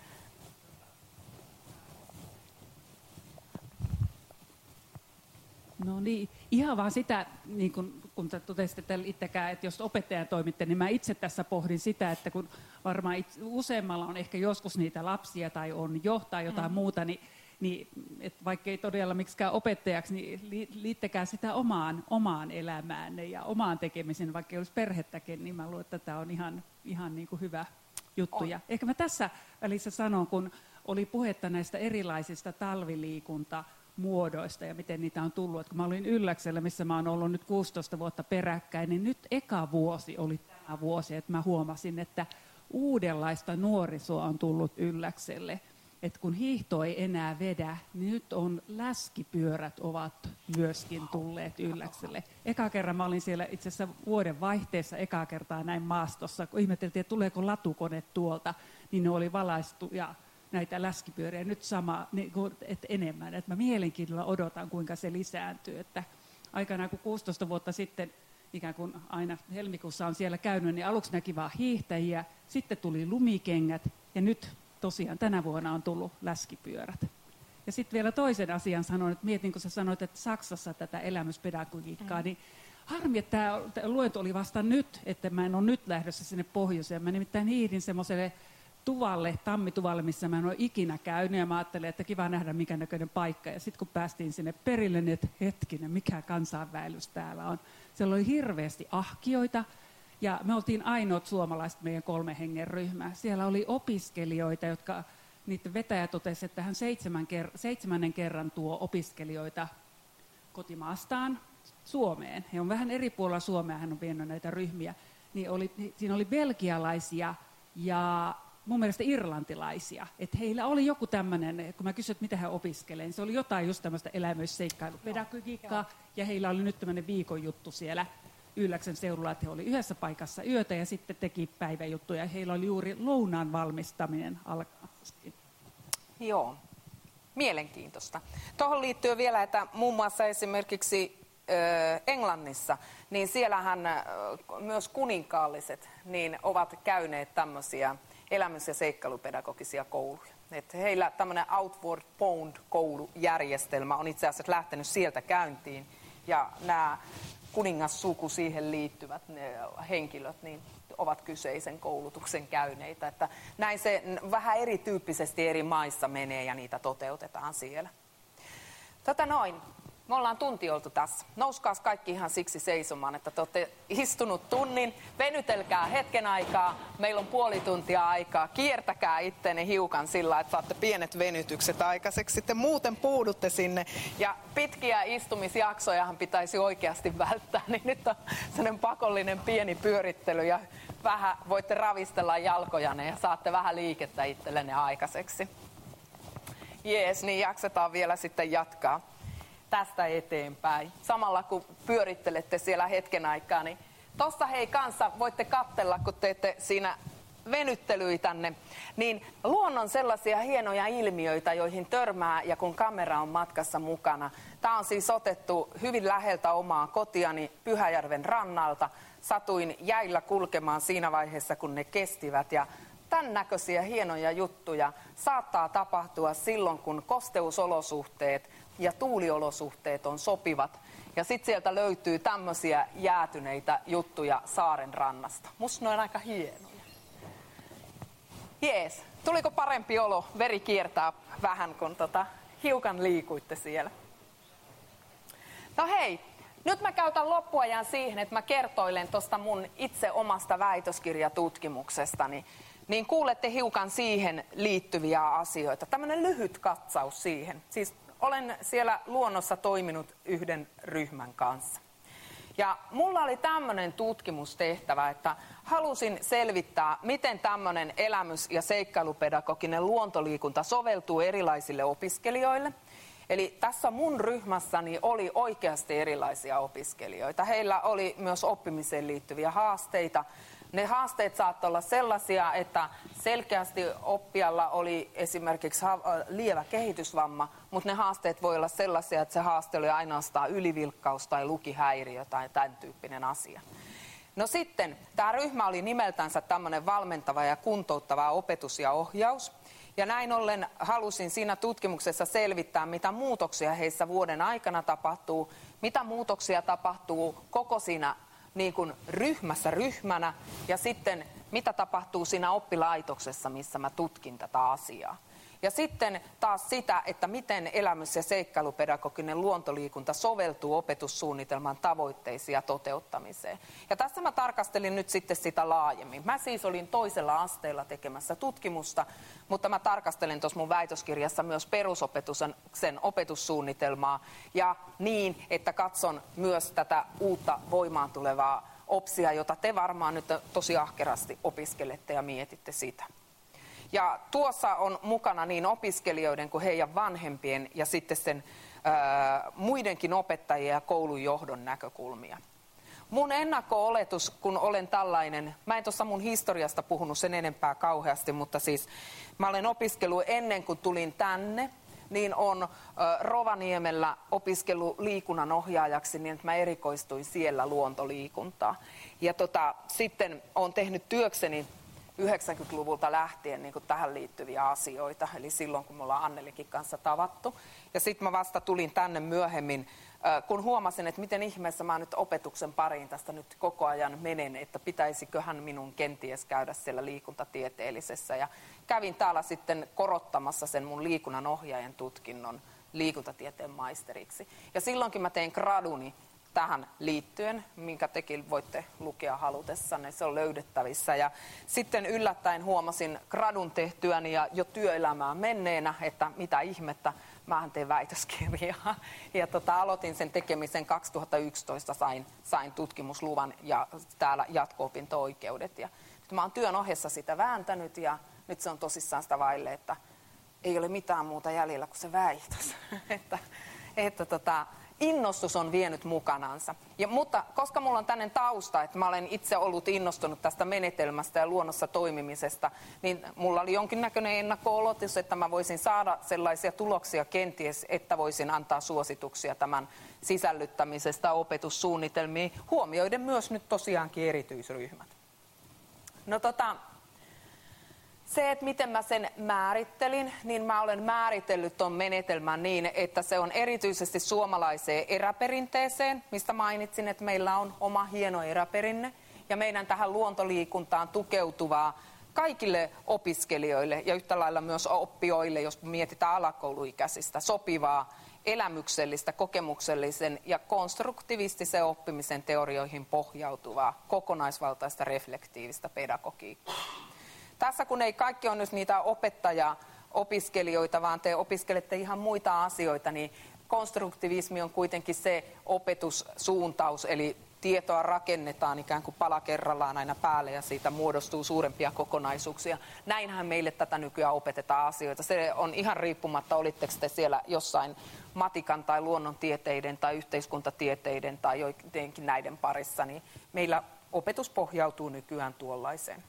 No niin, ihan vaan sitä, niin kun, kun totesitte itsekään, että jos opettajan toimitte, niin mä itse tässä pohdin sitä, että kun varmaan itse, useammalla on ehkä joskus niitä lapsia tai on jo tai jotain mm. muuta, niin, niin et vaikka ei todella miksikään opettajaksi, niin li, liittäkää sitä omaan, omaan elämäänne ja omaan tekemiseen, vaikka ei olisi perhettäkin, niin mä luulen, että tämä on ihan, ihan niin kuin hyvä juttu. Ja ehkä mä tässä välissä sanon, kun oli puhetta näistä erilaisista talviliikunta muodoista ja miten niitä on tullut. Et kun mä olin Ylläksellä, missä mä oon ollut nyt kuusitoista vuotta peräkkäin, niin nyt eka vuosi oli tämä vuosi, että mä huomasin, että uudenlaista nuorisoa on tullut Ylläkselle. Et kun hiihto ei enää vedä, niin nyt on läskipyörät ovat myöskin tulleet Ylläkselle. Eka kerran mä olin siellä itse asiassa vuoden vaihteessa ekaa kertaa näin maastossa, kun ihmeteltiin, että tuleeko latukone tuolta, niin ne oli valaistu ja näitä läskipyöriä nyt sama, niin kuin, että enemmän. Että mä mielenkiinnolla odotan, kuinka se lisääntyy. Että aikanaan, kun kuusitoista vuotta sitten, ikään kuin aina helmikuussa on siellä käynyt, niin aluksi näki vaan hiihtäjiä, sitten tuli lumikengät ja nyt tosiaan tänä vuonna on tullut läskipyörät. Ja sitten vielä toisen asian sanoin, että mietin, kun sä sanoit, että Saksassa tätä elämyspedagogiikkaa, mm. niin harmi, että tämä luento oli vasta nyt, että mä en ole nyt lähdössä sinne pohjoiseen. Mä nimittäin hiihdin semmoiselle tuvalle, tammituvalle, missä mä en ole ikinä käynyt, ja mä ajattelin, että kiva nähdä mikä näköinen paikka. Ja sitten kun päästiin sinne perille, niin että hetkinen, mikä kansainvaellus täällä on. Siellä oli hirveästi ahkioita, ja me oltiin ainoat suomalaiset meidän kolme hengen ryhmä. Siellä oli opiskelijoita, jotka, niiden vetäjä totesi, että hän seitsemän ker- seitsemännen kerran tuo opiskelijoita kotimaastaan Suomeen. He on vähän eri puolilla Suomea, hän on vienyt näitä ryhmiä. Niin oli, siinä oli belgialaisia ja mun mielestä irlantilaisia. Että heillä oli joku tämmöinen, kun mä kysyin, että mitä he opiskelevat, niin se oli jotain just tämmöistä elämysseikkailupedagogiikkaa, ja heillä oli nyt tämmöinen viikon juttu siellä Ylläksen seudulla, että he oli yhdessä paikassa yötä ja sitten teki päiväjuttuja. Heillä oli juuri lounaan valmistaminen alkaa. Joo, mielenkiintoista. Tuohon liittyy vielä, että muun muassa esimerkiksi Englannissa, niin siellähän myös kuninkaalliset niin ovat käyneet tämmöisiä elämys- ja seikkailupedagogisia kouluja. Et heillä tämmöinen Outward Bound-koulujärjestelmä on itse asiassa lähtenyt sieltä käyntiin, ja nämä kuningassuku siihen liittyvät ne henkilöt niin ovat kyseisen koulutuksen käyneitä. Että näin se vähän erityyppisesti eri maissa menee ja niitä toteutetaan siellä. Tätä noin. Me ollaan tunti oltu tässä. Nouskaas kaikki ihan siksi seisomaan, että te olette istunut tunnin. Venytelkää hetken aikaa. Meillä on puoli tuntia aikaa. Kiertäkää itteenne hiukan sillä, että saatte pienet venytykset aikaiseksi. Sitten muuten puudutte sinne. Ja pitkiä istumisjaksojahan pitäisi oikeasti välttää. Niin nyt on sellainen pakollinen pieni pyörittely ja vähän voitte ravistella jalkojanne ja saatte vähän liikettä itsellenne aikaiseksi. Jees, niin jaksetaan vielä sitten jatkaa tästä eteenpäin. Samalla kun pyörittelette siellä hetken aikaa, niin tossa hei kanssa voitte katsella, kun teette siinä venyttelyitänne, niin luonnon sellaisia hienoja ilmiöitä, joihin törmää ja kun kamera on matkassa mukana. Tämä on siis otettu hyvin läheltä omaa kotiani Pyhäjärven rannalta. Satuin jäillä kulkemaan siinä vaiheessa, kun ne kestivät, ja tämän näköisiä hienoja juttuja saattaa tapahtua silloin, kun kosteusolosuhteet ja tuuliolosuhteet on sopivat. Ja sitten sieltä löytyy tämmöisiä jäätyneitä juttuja saaren rannasta. Musta ne on aika hienoja. Jees, tuliko parempi olo? Veri kiertää vähän, kun tota, hiukan liikuitte siellä. No hei, nyt mä käytän loppuajan siihen, että mä kertoilen tuosta mun itse omasta väitöskirjatutkimuksestani. Niin kuulette hiukan siihen liittyviä asioita. Tämmöinen lyhyt katsaus siihen. Siis olen siellä luonnossa toiminut yhden ryhmän kanssa. Ja mulla oli tämmöinen tutkimustehtävä, että halusin selvittää, miten tämmöinen elämys- ja seikkailupedagoginen luontoliikunta soveltuu erilaisille opiskelijoille. Eli tässä mun ryhmässäni oli oikeasti erilaisia opiskelijoita. Heillä oli myös oppimiseen liittyviä haasteita. Ne haasteet saattoi olla sellaisia, että selkeästi oppijalla oli esimerkiksi lievä kehitysvamma, mutta ne haasteet voi olla sellaisia, että se haaste oli ainoastaan ylivilkkaus tai lukihäiriö tai tämän tyyppinen asia. No sitten, tämä ryhmä oli nimeltänsä tämmöinen valmentava ja kuntouttava opetus ja ohjaus. Ja näin ollen halusin siinä tutkimuksessa selvittää, mitä muutoksia heissä vuoden aikana tapahtuu, mitä muutoksia tapahtuu koko siinä niin kuin ryhmässä ryhmänä ja sitten mitä tapahtuu siinä oppilaitoksessa, missä mä tutkin tätä asiaa. Ja sitten taas sitä, että miten elämys- ja seikkailupedagoginen luontoliikunta soveltuu opetussuunnitelman tavoitteisiin ja toteuttamiseen. Ja tässä mä tarkastelin nyt sitten sitä laajemmin. Mä siis olin toisella asteella tekemässä tutkimusta, mutta mä tarkastelen tuossa mun väitöskirjassa myös perusopetuksen sen opetussuunnitelmaa ja niin, että katson myös tätä uutta voimaan tulevaa opsia, jota te varmaan nyt tosi ahkerasti opiskelette ja mietitte sitä. Ja tuossa on mukana niin opiskelijoiden kuin heidän vanhempien ja sitten sen ää, muidenkin opettajien ja koulun johdon näkökulmia. Mun ennakko-oletus, kun olen tällainen, mä en tuossa mun historiasta puhunut sen enempää kauheasti, mutta siis mä olen opiskellut ennen kuin tulin tänne, niin on ä, Rovaniemellä opiskellut liikunnan ohjaajaksi niin, että mä erikoistuin siellä luontoliikuntaa. Ja tota, sitten olen tehnyt työkseni yhdeksänkymmentäluvulta lähtien niin kuin tähän liittyviä asioita, eli silloin kun me ollaan Annelikin kanssa tavattu. Ja sitten mä vasta tulin tänne myöhemmin, kun huomasin, että miten ihmeessä mä nyt opetuksen pariin tästä nyt koko ajan menen, että pitäisiköhän minun kenties käydä siellä liikuntatieteellisessä. Ja kävin täällä sitten korottamassa sen mun liikunnan ohjaajan tutkinnon liikuntatieteen maisteriksi. Ja silloinkin mä tein graduni tähän liittyen, minkä tekin voitte lukea halutessanne, se on löydettävissä. Ja sitten yllättäen huomasin gradun tehtyäni ja jo työelämään menneenä, että mitä ihmettä, mähän tein väitöskirjaa. Ja tota, aloitin sen tekemisen kaksituhattayksitoista, sain, sain tutkimusluvan ja täällä jatko-opinto-oikeudet. Ja nyt mä oon työn ohessa sitä vääntänyt ja nyt se on tosissaan sitä vaille, että ei ole mitään muuta jäljellä kuin se väitös. että, että tota, innostus on vienyt mukanansa. Ja, mutta koska mulla on tämmöinen tausta, että mä olen itse ollut innostunut tästä menetelmästä ja luonnossa toimimisesta, niin mulla oli jonkinnäköinen ennakko-olotus, että mä voisin saada sellaisia tuloksia kenties, että voisin antaa suosituksia tämän sisällyttämisestä opetussuunnitelmiin, huomioiden myös nyt tosiaankin erityisryhmät. No tota, Se, että miten mä sen määrittelin, niin mä olen määritellyt ton menetelmän niin, että se on erityisesti suomalaiseen eräperinteeseen, mistä mainitsin, että meillä on oma hieno eräperinne, ja meidän tähän luontoliikuntaan tukeutuvaa kaikille opiskelijoille ja yhtä lailla myös oppijoille, jos mietitään alakouluikäisistä, sopivaa, elämyksellistä, kokemuksellisen ja konstruktivistisen oppimisen teorioihin pohjautuvaa, kokonaisvaltaista reflektiivistä pedagogiikkaa. Tässä kun ei kaikki ole nyt niitä opettaja-opiskelijoita, vaan te opiskelette ihan muita asioita, niin konstruktivismi on kuitenkin se opetussuuntaus, eli tietoa rakennetaan ikään kuin pala kerrallaan aina päälle ja siitä muodostuu suurempia kokonaisuuksia. Näinhän meille tätä nykyään opetetaan asioita. Se on ihan riippumatta, olitteko te siellä jossain matikan tai luonnontieteiden tai yhteiskuntatieteiden tai jotenkin näiden parissa, niin meillä opetus pohjautuu nykyään tuollaiseen.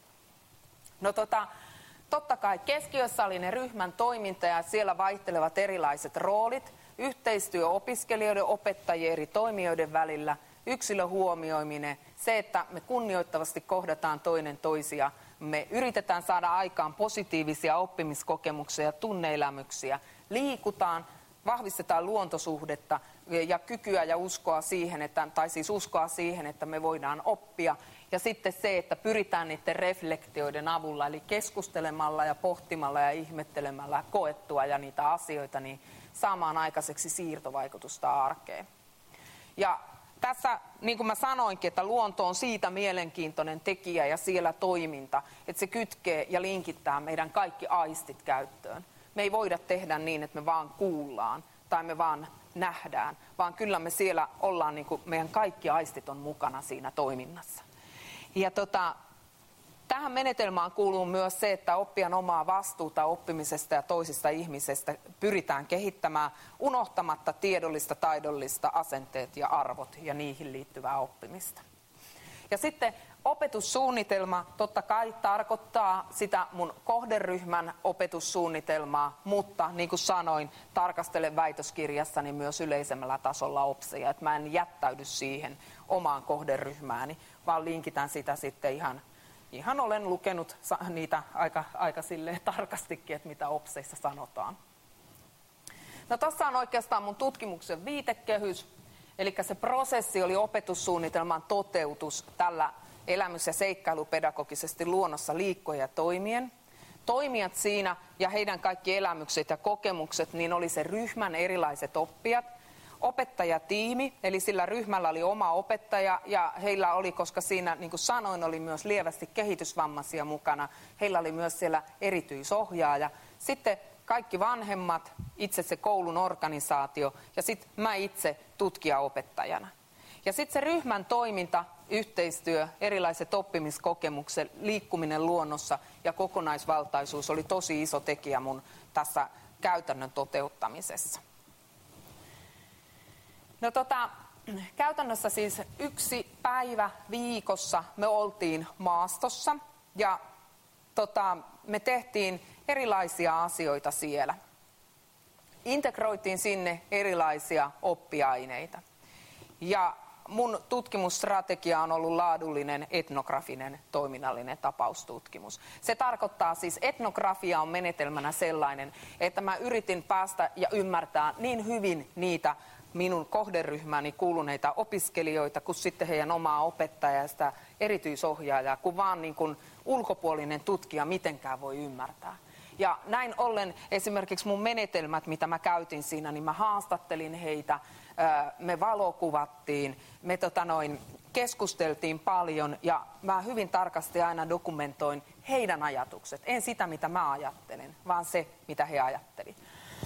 No tota, totta kai keskiössä oli ne ryhmän toiminta ja siellä vaihtelevat erilaiset roolit, yhteistyö opiskelijoiden, opettajien, eri toimijoiden välillä, yksilön huomioiminen, se, että me kunnioittavasti kohdataan toinen toisia, me yritetään saada aikaan positiivisia oppimiskokemuksia ja tunneelämyksiä, liikutaan, vahvistetaan luontosuhdetta ja kykyä ja uskoa siihen, että, tai siis uskoa siihen, että me voidaan oppia. Ja sitten se, että pyritään niiden reflektioiden avulla, eli keskustelemalla ja pohtimalla ja ihmettelemällä koettua ja niitä asioita, niin saamaan aikaiseksi siirtovaikutusta arkeen. Ja tässä, niin kuin mä sanoinkin, että luonto on siitä mielenkiintoinen tekijä ja siellä toiminta, että se kytkee ja linkittää meidän kaikki aistit käyttöön. Me ei voida tehdä niin, että me vaan kuullaan tai me vaan nähdään, vaan kyllä me siellä ollaan, niin kuin meidän kaikki aistit on mukana siinä toiminnassa. Ja tota, tähän menetelmään kuuluu myös se, että oppijan omaa vastuuta oppimisesta ja toisista ihmisistä pyritään kehittämään unohtamatta tiedollista, taidollista, asenteet ja arvot ja niihin liittyvää oppimista. Ja sitten opetussuunnitelma totta kai tarkoittaa sitä mun kohderyhmän opetussuunnitelmaa, mutta niin kuin sanoin, tarkastelen väitöskirjassani myös yleisemmällä tasolla opseja, että mä en jättäydy siihen omaan kohderyhmääni, vaan linkitän sitä sitten ihan, ihan olen lukenut niitä aika, aika silleen tarkastikin, että mitä opseissa sanotaan. No tossa on oikeastaan mun tutkimuksen viitekehys, eli se prosessi oli opetussuunnitelman toteutus tällä elämys- ja seikkailupedagogisesti luonnossa liikkoja ja toimien. Toimijat siinä ja heidän kaikki elämykset ja kokemukset, niin oli se ryhmän erilaiset oppijat, opettajatiimi, eli sillä ryhmällä oli oma opettaja ja heillä oli, koska siinä, niin kuin sanoin, oli myös lievästi kehitysvammaisia mukana, heillä oli myös siellä erityisohjaaja. Sitten kaikki vanhemmat, itse se koulun organisaatio ja sitten mä itse tutkijaopettajana. Ja sitten se ryhmän toiminta, yhteistyö, erilaiset oppimiskokemukset, liikkuminen luonnossa ja kokonaisvaltaisuus oli tosi iso tekijä mun tässä käytännön toteuttamisessa. No tota, käytännössä siis yksi päivä viikossa me oltiin maastossa ja tota, me tehtiin erilaisia asioita siellä. Integroitiin sinne erilaisia oppiaineita. Ja mun tutkimusstrategia on ollut laadullinen, etnografinen, toiminnallinen tapaustutkimus. Se tarkoittaa siis, etnografia on menetelmänä sellainen, että mä yritin päästä ja ymmärtää niin hyvin niitä minun kohderyhmääni kuuluneita opiskelijoita, kuin sitten heidän omaa opettajaa ja sitä erityisohjaajaa, kun vaan niin kuin ulkopuolinen tutkija mitenkään voi ymmärtää. Ja näin ollen esimerkiksi mun menetelmät, mitä mä käytin siinä, niin mä haastattelin heitä, me valokuvattiin, me tota noin, keskusteltiin paljon ja mä hyvin tarkasti aina dokumentoin heidän ajatukset. En sitä, mitä mä ajattelen, vaan se, mitä he ajattelivat.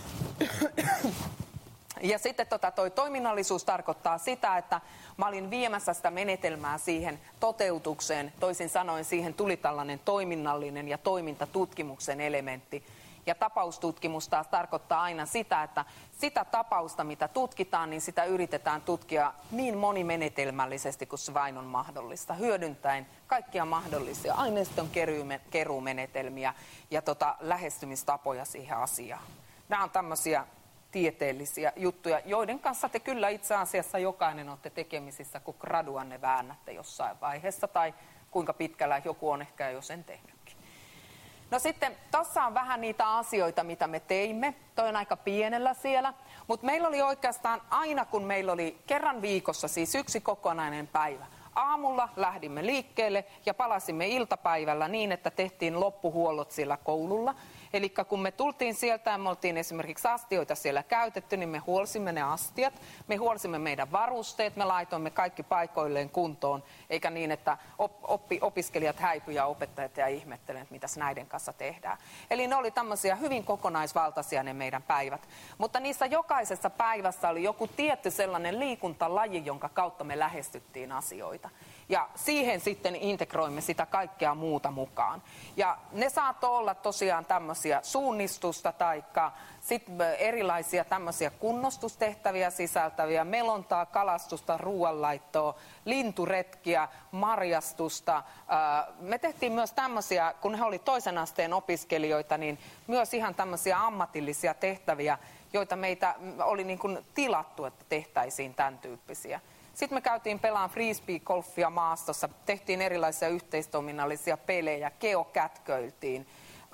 Ja sitten tota, toi toiminnallisuus tarkoittaa sitä, että mä olin viemässä sitä menetelmää siihen toteutukseen. Toisin sanoen siihen tuli tällainen toiminnallinen ja toimintatutkimuksen elementti. Ja tapaustutkimus taas tarkoittaa aina sitä, että sitä tapausta, mitä tutkitaan, niin sitä yritetään tutkia niin monimenetelmällisesti kuin se vain on mahdollista, hyödyntäen kaikkia mahdollisia aineiston keruumenetelmiä ja tota, lähestymistapoja siihen asiaan. Nämä on tämmöisiä tieteellisiä juttuja, joiden kanssa te kyllä itse asiassa jokainen olette tekemisissä, kun graduanne väännätte jossain vaiheessa, tai kuinka pitkällä joku on ehkä jo sen tehnytkin. No sitten tuossa on vähän niitä asioita, mitä me teimme. Toi on aika pienellä siellä. Mutta meillä oli oikeastaan aina, kun meillä oli kerran viikossa siis yksi kokonainen päivä. Aamulla lähdimme liikkeelle ja palasimme iltapäivällä niin, että tehtiin loppuhuollot siellä koululla. Eli kun me tultiin sieltä ja me oltiin esimerkiksi astioita siellä käytetty, niin me huolsimme ne astiat, me huolsimme meidän varusteet, me laitoimme kaikki paikoilleen kuntoon, eikä niin, että oppi, opiskelijat häipy ja opettajat ja ihmettelevät, että mitäs näiden kanssa tehdään. Eli ne oli tämmöisiä hyvin kokonaisvaltaisia ne meidän päivät. Mutta niissä jokaisessa päivässä oli joku tietty sellainen liikuntalaji, jonka kautta me lähestyttiin asioita. Ja siihen sitten integroimme sitä kaikkea muuta mukaan. Ja ne saattoi olla tosiaan tämmöisiä suunnistusta tai sitten erilaisia tämmöisiä kunnostustehtäviä sisältäviä, melontaa, kalastusta, ruoanlaittoa, linturetkiä, marjastusta. Me tehtiin myös tämmöisiä, kun he oli toisen asteen opiskelijoita, niin myös ihan tämmöisiä ammatillisia tehtäviä, joita meitä oli niin kuin tilattu, että tehtäisiin tämän tyyppisiä. Sitten me käytiin pelaamaan frisbee-golfia maastossa, tehtiin erilaisia yhteistoiminnallisia pelejä, geokätköiltiin.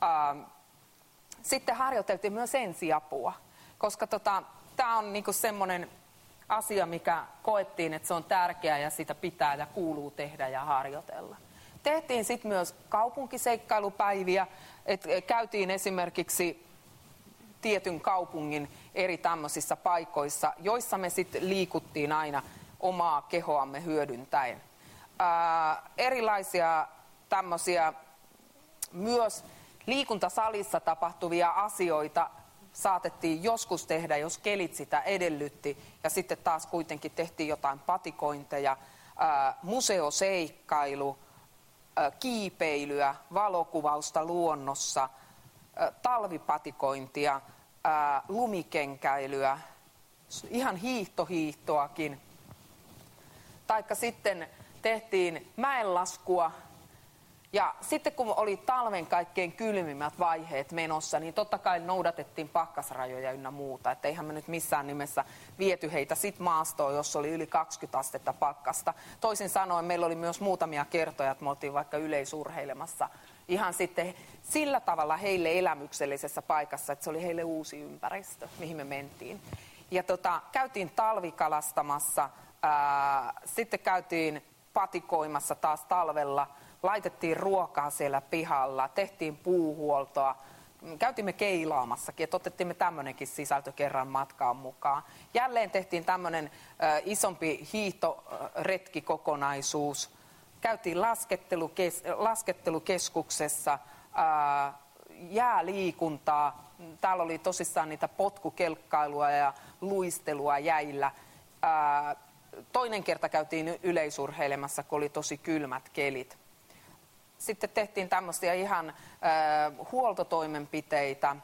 Sitten harjoiteltiin myös ensiapua, koska tota, tämä on niinku semmoinen asia, mikä koettiin, että se on tärkeää ja sitä pitää ja kuuluu tehdä ja harjoitella. Tehtiin sitten myös kaupunkiseikkailupäiviä, että käytiin esimerkiksi tietyn kaupungin eri tämmöisissä paikoissa, joissa me sitten liikuttiin aina omaa kehoamme hyödyntäen. Ää, erilaisia tämmöisiä myös liikuntasalissa tapahtuvia asioita saatettiin joskus tehdä, jos kelit sitä edellytti. Ja sitten taas kuitenkin tehtiin jotain patikointeja, ää, museoseikkailu, ää, kiipeilyä, valokuvausta luonnossa, ää, talvipatikointia, ää, lumikenkäilyä, ihan hiihtohiihtoakin. Taikka sitten tehtiin mäenlaskua ja sitten kun oli talven kaikkein kylmimmät vaiheet menossa, niin totta kai noudatettiin pakkasrajoja ynnä muuta. Että eihän me nyt missään nimessä viety heitä sit maastoon, jos oli yli kaksikymmentä astetta pakkasta. Toisin sanoen meillä oli myös muutamia kertoja, että me oltiin vaikka yleisurheilemassa ihan sitten sillä tavalla heille elämyksellisessä paikassa, että se oli heille uusi ympäristö, mihin me mentiin. Ja tota, käytiin talvikalastamassa. Ää, sitten käytiin patikoimassa taas talvella, laitettiin ruokaa siellä pihalla, tehtiin puuhuoltoa, käytimme keilaamassakin, että otettiin me tämmöinenkin sisältö kerran matkaan mukaan. Jälleen tehtiin tämmöinen ä, isompi hiihtoretkikokonaisuus, käytiin laskettelukes, laskettelukeskuksessa, ää, jääliikuntaa, täällä oli tosissaan niitä potkukelkkailua ja luistelua jäillä. Ää, Toinen kerta käytiin yleisurheilemassa, kun oli tosi kylmät kelit. Sitten tehtiin tämmöisiä ihan äh, huoltotoimenpiteitä.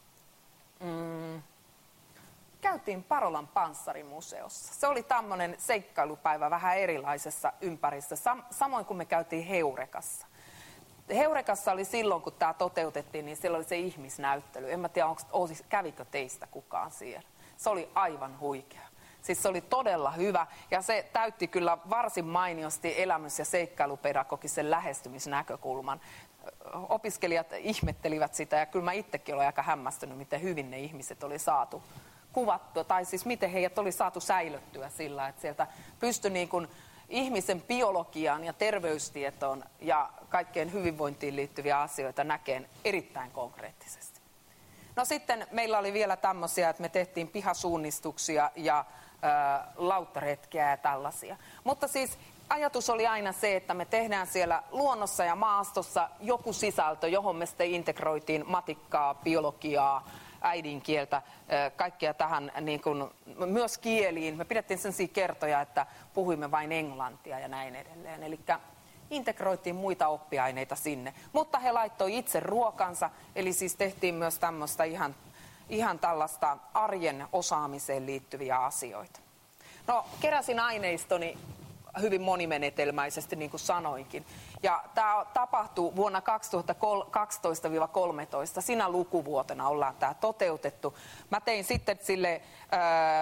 Mm. Käytiin Parolan panssarimuseossa. Se oli tämmöinen seikkailupäivä vähän erilaisessa ympäristössä, sam- samoin kuin me käytiin Heurekassa. Heurekassa oli silloin, kun tämä toteutettiin, niin siellä oli se ihmisnäyttely. En mä tiedä, onko, kävikö teistä kukaan siellä. Se oli aivan huikea. Siis se oli todella hyvä ja se täytti kyllä varsin mainiosti elämys- ja seikkailupedagogisen lähestymisnäkökulman. Opiskelijat ihmettelivät sitä ja kyllä mä itsekin olen aika hämmästynyt, miten hyvin ne ihmiset oli saatu kuvattua. Tai siis miten heidät oli saatu säilöttyä sillä, että sieltä pystyi niin kuin ihmisen biologiaan ja terveystietoon ja kaikkeen hyvinvointiin liittyviä asioita näkeen erittäin konkreettisesti. No sitten meillä oli vielä tämmöisiä, että me tehtiin pihasuunnistuksia ja ä, lauttaretkeä ja tällaisia. Mutta siis ajatus oli aina se, että me tehdään siellä luonnossa ja maastossa joku sisältö, johon me sitten integroitiin matikkaa, biologiaa, äidinkieltä, kaikkea tähän niin kuin, myös kieliin. Me pidettiin sellaisia kertoja, että puhuimme vain englantia ja näin edelleen. Eli integroitiin muita oppiaineita sinne. Mutta he laittoi itse ruokansa, eli siis tehtiin myös tämmöistä ihan, ihan tällaista arjen osaamiseen liittyviä asioita. No, keräsin aineistoni hyvin monimenetelmäisesti, niin kuin sanoinkin. Ja tämä tapahtui vuonna kaksituhattakaksitoista kolmetoista, siinä lukuvuotena ollaan tämä toteutettu. Mä tein sitten sille ää,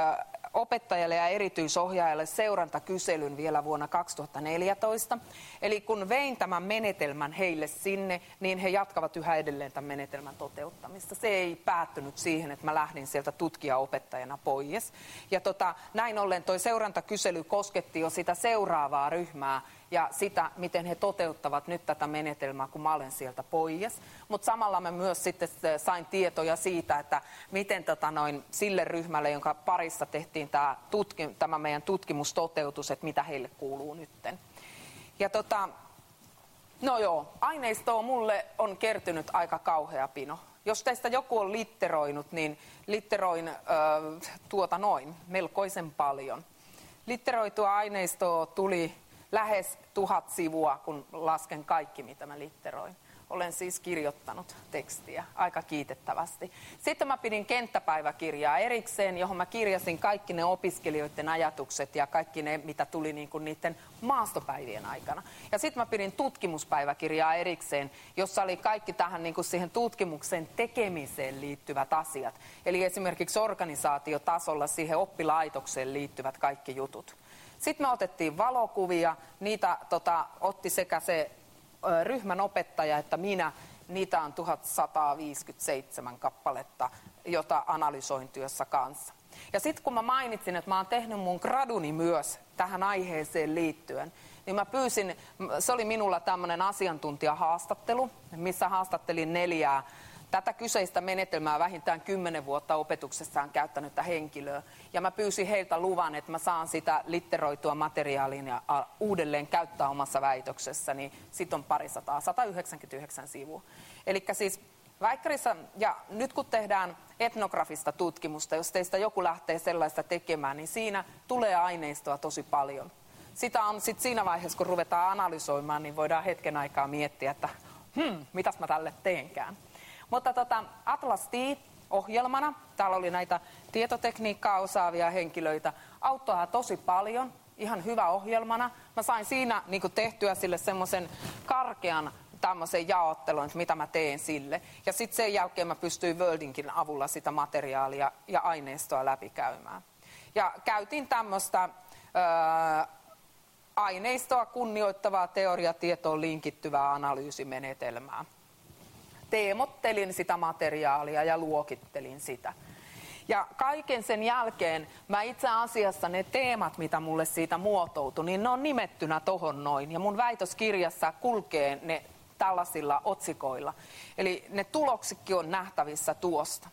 opettajalle ja erityisohjaajalle seurantakyselyn vielä vuonna kaksituhattaneljätoista. Eli kun vein tämän menetelmän heille sinne, niin he jatkavat yhä edelleen tämän menetelmän toteuttamista. Se ei päättynyt siihen, että mä lähdin sieltä tutkijaopettajana pois. Ja tota, näin ollen toi seurantakysely kosketti jo sitä seuraavaa ryhmää ja sitä, miten he toteuttavat nyt tätä menetelmää, kun mä olen sieltä pois. Mutta samalla mä myös sitten sain tietoja siitä, että miten tota noin, sille ryhmälle, jonka parissa tehtiin tämä, tutki, tämä meidän tutkimustoteutus, että mitä heille kuuluu nytten. Ja tota, no joo, aineistoa mulle on kertynyt aika kauhea pino. Jos teistä joku on litteroinut, niin litteroin äh, tuota noin, melkoisen paljon. Litteroitua aineistoa tuli lähes tuhat sivua, kun lasken kaikki, mitä mä litteroin. Olen siis kirjoittanut tekstiä aika kiitettävästi. Sitten mä pidin kenttäpäiväkirjaa erikseen, johon mä kirjasin kaikki ne opiskelijoiden ajatukset ja kaikki ne, mitä tuli niinku niiden maastopäivien aikana. Ja sitten mä pidin tutkimuspäiväkirjaa erikseen, jossa oli kaikki tähän niinku siihen tutkimuksen tekemiseen liittyvät asiat. Eli esimerkiksi organisaatiotasolla siihen oppilaitokseen liittyvät kaikki jutut. Sitten me otettiin valokuvia, niitä tota, otti sekä se ö, ryhmän opettaja että minä. Niitä on tuhatsataviisikymmentäseitsemän kappaletta, jota analysoin työssä kanssa. Ja sitten kun mä mainitsin, että mä oon tehnyt mun graduni myös tähän aiheeseen liittyen, niin mä pyysin, se oli minulla tämmöinen asiantuntijahaastattelu, missä haastattelin neljää tätä kyseistä menetelmää vähintään kymmenen vuotta opetuksessaan käyttänyttä henkilöä. Ja mä pyysin heiltä luvan, että mä saan sitä litteroitua materiaalin ja uudelleen käyttää omassa väitöksessä, niin sit on parisataa, sata yhdeksänkymmentäyhdeksän sivua. Eli siis väikkarissa, ja nyt kun tehdään etnografista tutkimusta, jos teistä joku lähtee sellaista tekemään, niin siinä tulee aineistoa tosi paljon. Sitä on sitten siinä vaiheessa, kun ruvetaan analysoimaan, niin voidaan hetken aikaa miettiä, että hmm, mitäs mä tälle teenkään. Mutta tota, Atlas T-ohjelmana, täällä oli näitä tietotekniikkaa osaavia henkilöitä, auttaa tosi paljon, ihan hyvä ohjelmana. Mä sain siinä niin kuin tehtyä sille semmoisen karkean tämmöisen jaottelun, että mitä mä teen sille. Ja sitten sen jälkeen mä pystyin Wordinkin avulla sitä materiaalia ja aineistoa läpikäymään. Ja käytin tämmöistä öö, aineistoa kunnioittavaa teoriatietoon linkittyvää analyysimenetelmää. Teemottelin sitä materiaalia ja luokittelin sitä. Ja kaiken sen jälkeen mä itse asiassa ne teemat, mitä mulle siitä muotoutui, niin ne on nimettynä tohon noin. Ja mun väitöskirjassa kulkee ne tällaisilla otsikoilla. Eli ne tuloksikin on nähtävissä tuosta.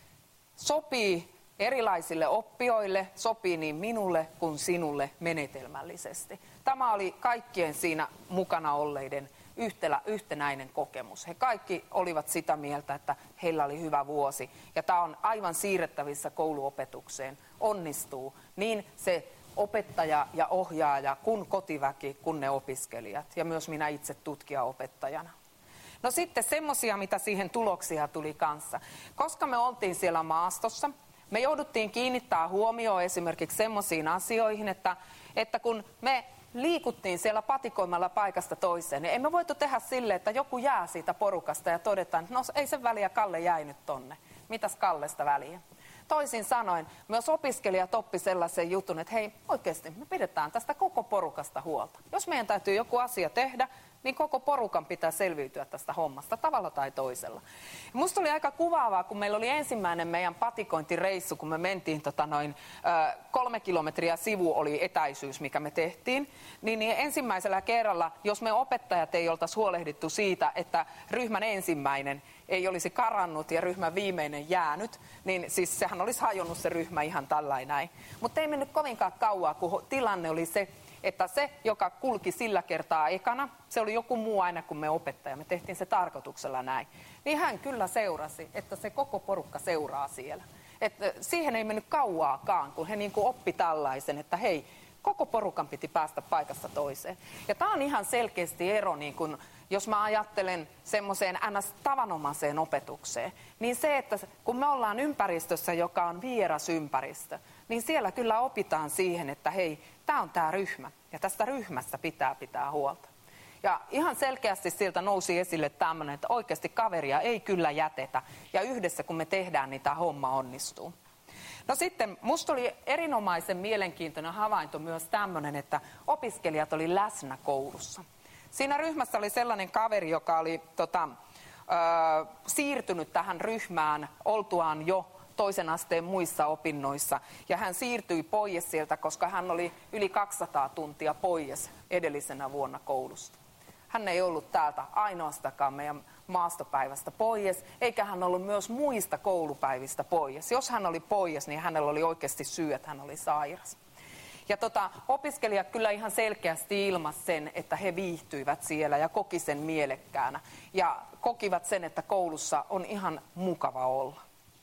Sopii erilaisille oppijoille, sopii niin minulle kuin sinulle menetelmällisesti. Tämä oli kaikkien siinä mukana olleiden Yhtelä, yhtenäinen kokemus. He kaikki olivat sitä mieltä, että heillä oli hyvä vuosi. Ja tämä on aivan siirrettävissä kouluopetukseen. Onnistuu niin se opettaja ja ohjaaja, kun kotiväki, kun ne opiskelijat. Ja myös minä itse tutkijaopettajana. No sitten semmoisia, mitä siihen tuloksia tuli kanssa. Koska me oltiin siellä maastossa, me jouduttiin kiinnittää huomioon esimerkiksi semmoisiin asioihin, että, että kun me liikuttiin siellä patikoimalla paikasta toiseen, niin emme voitu tehdä sille, että joku jää siitä porukasta ja todetaan, että no ei sen väliä, Kalle jäi nyt tonne. Mitäs Kallesta väliä? Toisin sanoen, myös opiskelijat oppi sellaisen jutun, että hei, oikeasti me pidetään tästä koko porukasta huolta. Jos meidän täytyy joku asia tehdä, niin koko porukan pitää selviytyä tästä hommasta tavalla tai toisella. Musta oli aika kuvaavaa, kun meillä oli ensimmäinen meidän patikointireissu, kun me mentiin tota noin, ö, kolme kilometriä sivu oli etäisyys, mikä me tehtiin, niin, niin ensimmäisellä kerralla, jos me opettajat ei oltaisi huolehdittu siitä, että ryhmän ensimmäinen ei olisi karannut ja ryhmän viimeinen jäänyt, niin siis sehän olisi hajonnut se ryhmä ihan tällainen näin. Mutta ei mennyt kovinkaan kauaa, kun tilanne oli se, että se, joka kulki sillä kertaa ekana, se oli joku muu aina kuin me opettaja, me tehtiin se tarkoituksella näin, niin hän kyllä seurasi, että se koko porukka seuraa siellä. Että siihen ei mennyt kauaakaan, kun he niin kuin oppi tällaisen, että hei, koko porukan piti päästä paikasta toiseen. Ja tämä on ihan selkeästi ero, niin kun, jos mä ajattelen semmoiseen ns. Tavanomaiseen opetukseen, niin se, että kun me ollaan ympäristössä, joka on vieras ympäristö, niin siellä kyllä opitaan siihen, että hei, tämä on tämä ryhmä ja tästä ryhmästä pitää pitää huolta. Ja ihan selkeästi sieltä nousi esille tämmöinen, että oikeasti kaveria ei kyllä jätetä ja yhdessä kun me tehdään, niin tämä homma onnistuu. No sitten musta oli erinomaisen mielenkiintoinen havainto myös tämmöinen, että opiskelijat oli läsnä koulussa. Siinä ryhmässä oli sellainen kaveri, joka oli tota, ö, siirtynyt tähän ryhmään oltuaan jo toisen asteen muissa opinnoissa. Ja hän siirtyi pois sieltä, koska hän oli yli kaksisataa tuntia pois edellisenä vuonna koulusta. Hän ei ollut täältä ainoastakaan meidän maastopäivästä pois, eikä hän ollut myös muista koulupäivistä pois. Jos hän oli pois, niin hänellä oli oikeasti syy, että hän oli sairas. Ja tota, opiskelijat kyllä ihan selkeästi ilmaisivat sen, että he viihtyivät siellä ja koki sen mielekkäänä. Ja kokivat sen, että koulussa on ihan mukava olla.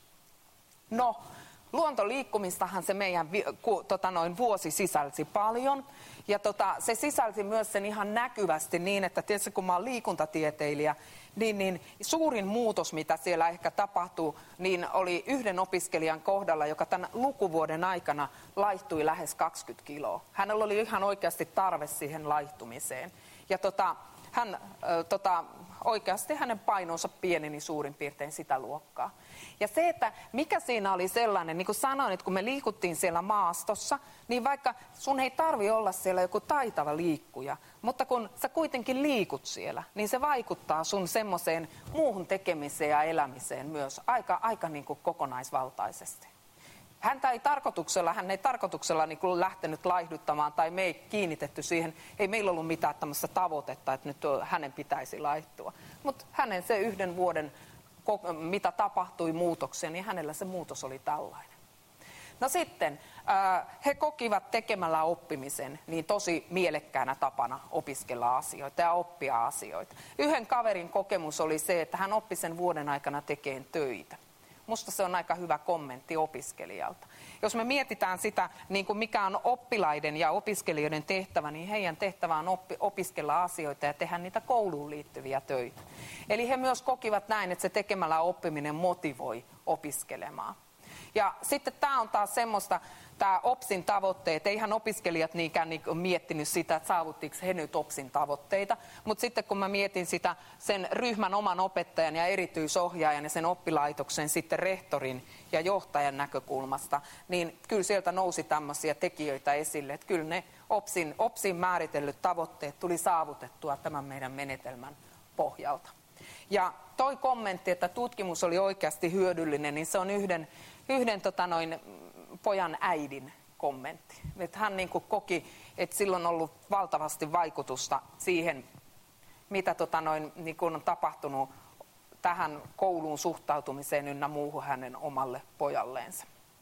No, luontoliikkumistahan se meidän tota noin, vuosi sisälsi paljon. Ja tota, se sisälsi myös sen ihan näkyvästi niin, että tietysti kun mä oon liikuntatieteilijä, niin, niin suurin muutos, mitä siellä ehkä tapahtuu, niin oli yhden opiskelijan kohdalla, joka tämän lukuvuoden aikana laihtui lähes kaksikymmentä kiloa. Hänellä oli ihan oikeasti tarve siihen laihtumiseen. Ja tota, hän, äh, tota, oikeasti hänen painonsa pieneni suurin piirtein sitä luokkaa. Ja se, että mikä siinä oli sellainen, niin kuin sanoin, että kun me liikuttiin siellä maastossa, niin vaikka sun ei tarvi olla siellä joku taitava liikkuja, mutta kun sä kuitenkin liikut siellä, niin se vaikuttaa sun semmoiseen muuhun tekemiseen ja elämiseen myös aika, aika niin kuin kokonaisvaltaisesti. Häntä ei tarkoituksella, hän ei tarkoituksella niin kuin lähtenyt laihduttamaan tai me ei kiinnitetty siihen, ei meillä ollut mitään tämmöistä tavoitetta, että nyt hänen pitäisi laihtua. Mutta hänen se yhden vuoden, mitä tapahtui muutoksia, niin hänellä se muutos oli tällainen. No sitten he kokivat tekemällä oppimisen niin tosi mielekkäänä tapana opiskella asioita ja oppia asioita. Yhden kaverin kokemus oli se, että hän oppi sen vuoden aikana tekemään töitä. Musta se on aika hyvä kommentti opiskelijalta. Jos me mietitään sitä, niin kuin mikä on oppilaiden ja opiskelijoiden tehtävä, niin heidän tehtävä on oppi, opiskella asioita ja tehdä niitä kouluun liittyviä töitä. Eli he myös kokivat näin, että se tekemällä oppiminen motivoi opiskelemaan. Ja sitten tämä on taas semmoista, tämä O P S in tavoitteet, eihän opiskelijat niinkään niin miettinyt sitä, että saavuttiinko he nyt O P S in tavoitteita, mutta sitten kun mä mietin sitä sen ryhmän oman opettajan ja erityisohjaajan ja sen oppilaitoksen sitten rehtorin ja johtajan näkökulmasta, niin kyllä sieltä nousi tämmöisiä tekijöitä esille, että kyllä ne O P S in, O P S in määritellyt tavoitteet tuli saavutettua tämän meidän menetelmän pohjalta. Ja toi kommentti, että tutkimus oli oikeasti hyödyllinen, niin se on yhden, yhden tota noin, pojan äidin kommentti. Että hän niin kuin koki, että sillä on ollut valtavasti vaikutusta siihen, mitä tota noin, niin kuin on tapahtunut tähän kouluun suhtautumiseen ynnä muuhun hänen omalle pojalleensa.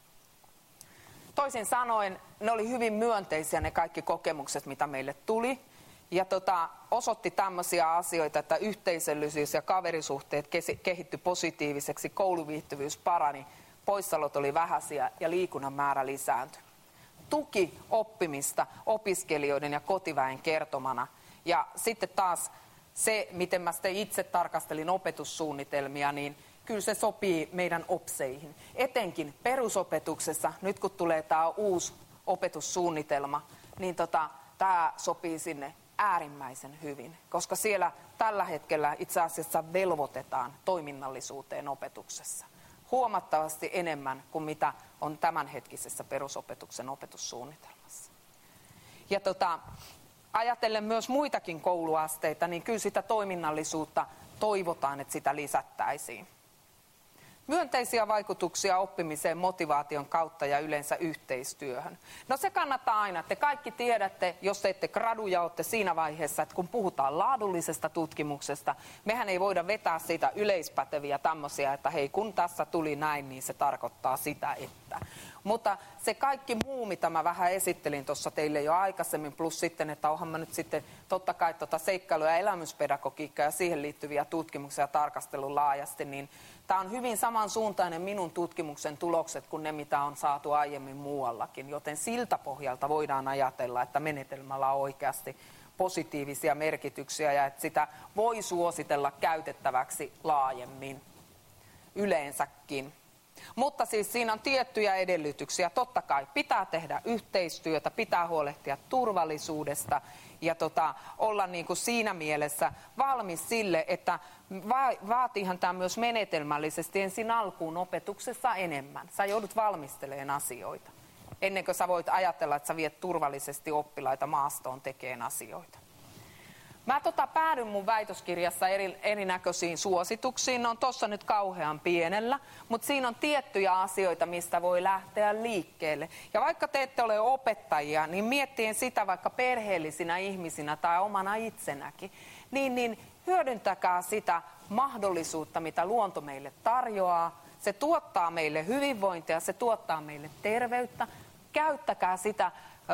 Toisin sanoen, ne oli hyvin myönteisiä ne kaikki kokemukset, mitä meille tuli. Ja tota, osoitti tämmöisiä asioita, että yhteisöllisyys ja kaverisuhteet kehittyi positiiviseksi, kouluviihtyvyys parani, poissaolot oli vähäisiä ja liikunnan määrä lisääntyi. Tuki oppimista opiskelijoiden ja kotiväen kertomana. Ja sitten taas se, miten mä sitten itse tarkastelin opetussuunnitelmia, niin kyllä se sopii meidän opseihin. Etenkin perusopetuksessa, nyt kun tulee tämä uusi opetussuunnitelma, niin tota, tämä sopii sinne äärimmäisen hyvin, koska siellä tällä hetkellä itse asiassa velvoitetaan toiminnallisuuteen opetuksessa. Huomattavasti enemmän kuin mitä on tämänhetkisessä perusopetuksen opetussuunnitelmassa. Ja tota, ajatellen myös muitakin kouluasteita, niin kyllä sitä toiminnallisuutta toivotaan, että sitä lisättäisiin. Myönteisiä vaikutuksia oppimiseen motivaation kautta ja yleensä yhteistyöhön. No se kannattaa aina. Te kaikki tiedätte, jos te ette graduja olette siinä vaiheessa, että kun puhutaan laadullisesta tutkimuksesta, mehän ei voida vetää siitä yleispäteviä tämmöisiä, että hei kun tässä tuli näin, niin se tarkoittaa sitä, että. Mutta se kaikki muu, mitä mä vähän esittelin tuossa teille jo aikaisemmin, plus sitten, että onhan mä nyt sitten totta kai tuota seikkailu- ja elämyspedagogiikkaa ja siihen liittyviä tutkimuksia ja tarkastelun laajasti, niin tämä on hyvin samansuuntainen minun tutkimuksen tulokset kuin ne, mitä on saatu aiemmin muuallakin, joten siltä pohjalta voidaan ajatella, että menetelmällä on oikeasti positiivisia merkityksiä ja että sitä voi suositella käytettäväksi laajemmin yleensäkin. Mutta siis siinä on tiettyjä edellytyksiä. Totta kai pitää tehdä yhteistyötä, pitää huolehtia turvallisuudesta ja tota, olla niin kuin siinä mielessä valmis sille, että va- vaatiihan tämä myös menetelmällisesti ensin alkuun opetuksessa enemmän. Sä joudut valmistelemaan asioita ennen kuin sä voit ajatella, että sä viet turvallisesti oppilaita maastoon tekemään asioita. Mä tota päädyn mun väitöskirjassa eri, erinäköisiin suosituksiin. Ne on tossa nyt kauhean pienellä, mutta siinä on tiettyjä asioita, mistä voi lähteä liikkeelle. Ja vaikka te ette ole opettajia, niin miettien sitä vaikka perheellisinä ihmisinä tai omana itsenäkin, niin, niin hyödyntäkää sitä mahdollisuutta, mitä luonto meille tarjoaa. Se tuottaa meille hyvinvointia, se tuottaa meille terveyttä. Käyttäkää sitä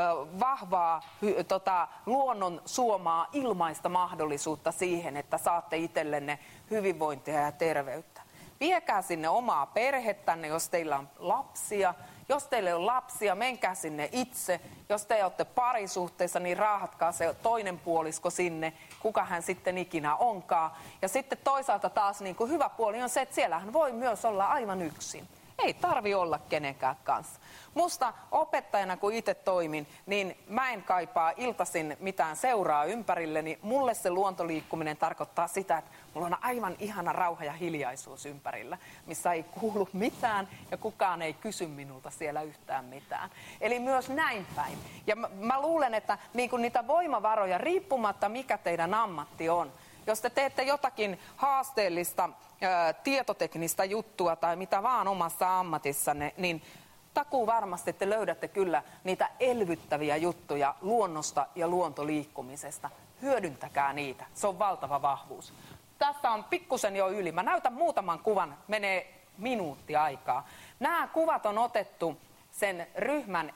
vahvaa tota, luonnon suomaa ilmaista mahdollisuutta siihen, että saatte itsellenne hyvinvointia ja terveyttä. Viekää sinne omaa perhettänne, jos teillä on lapsia. Jos teillä on lapsia, menkää sinne itse. Jos te olette parisuhteessa, niin raahatkaa se toinen puolisko sinne, kuka hän sitten ikinä onkaan. Ja sitten toisaalta taas niin kuin hyvä puoli on se, että siellähän voi myös olla aivan yksin. Ei tarvi olla kenenkään kanssa. Musta opettajana, kun itse toimin, niin mä en kaipaa iltaisin mitään seuraa ympärilleni. Mulle se luontoliikkuminen tarkoittaa sitä, että mulla on aivan ihana rauha ja hiljaisuus ympärillä, missä ei kuulu mitään ja kukaan ei kysy minulta siellä yhtään mitään. Eli myös näin päin. Ja mä, mä luulen, että niin kuin niitä voimavaroja, riippumatta mikä teidän ammatti on, jos te teette jotakin haasteellista ää, tietoteknistä juttua tai mitä vaan omassa ammatissanne, niin takuu varmasti te löydätte kyllä niitä elvyttäviä juttuja luonnosta ja luontoliikkumisesta. Hyödyntäkää niitä. Se on valtava vahvuus. Tässä on pikkusen jo yli. Mä näytän muutaman kuvan. Menee minuutti aikaa. Nämä kuvat on otettu sen ryhmän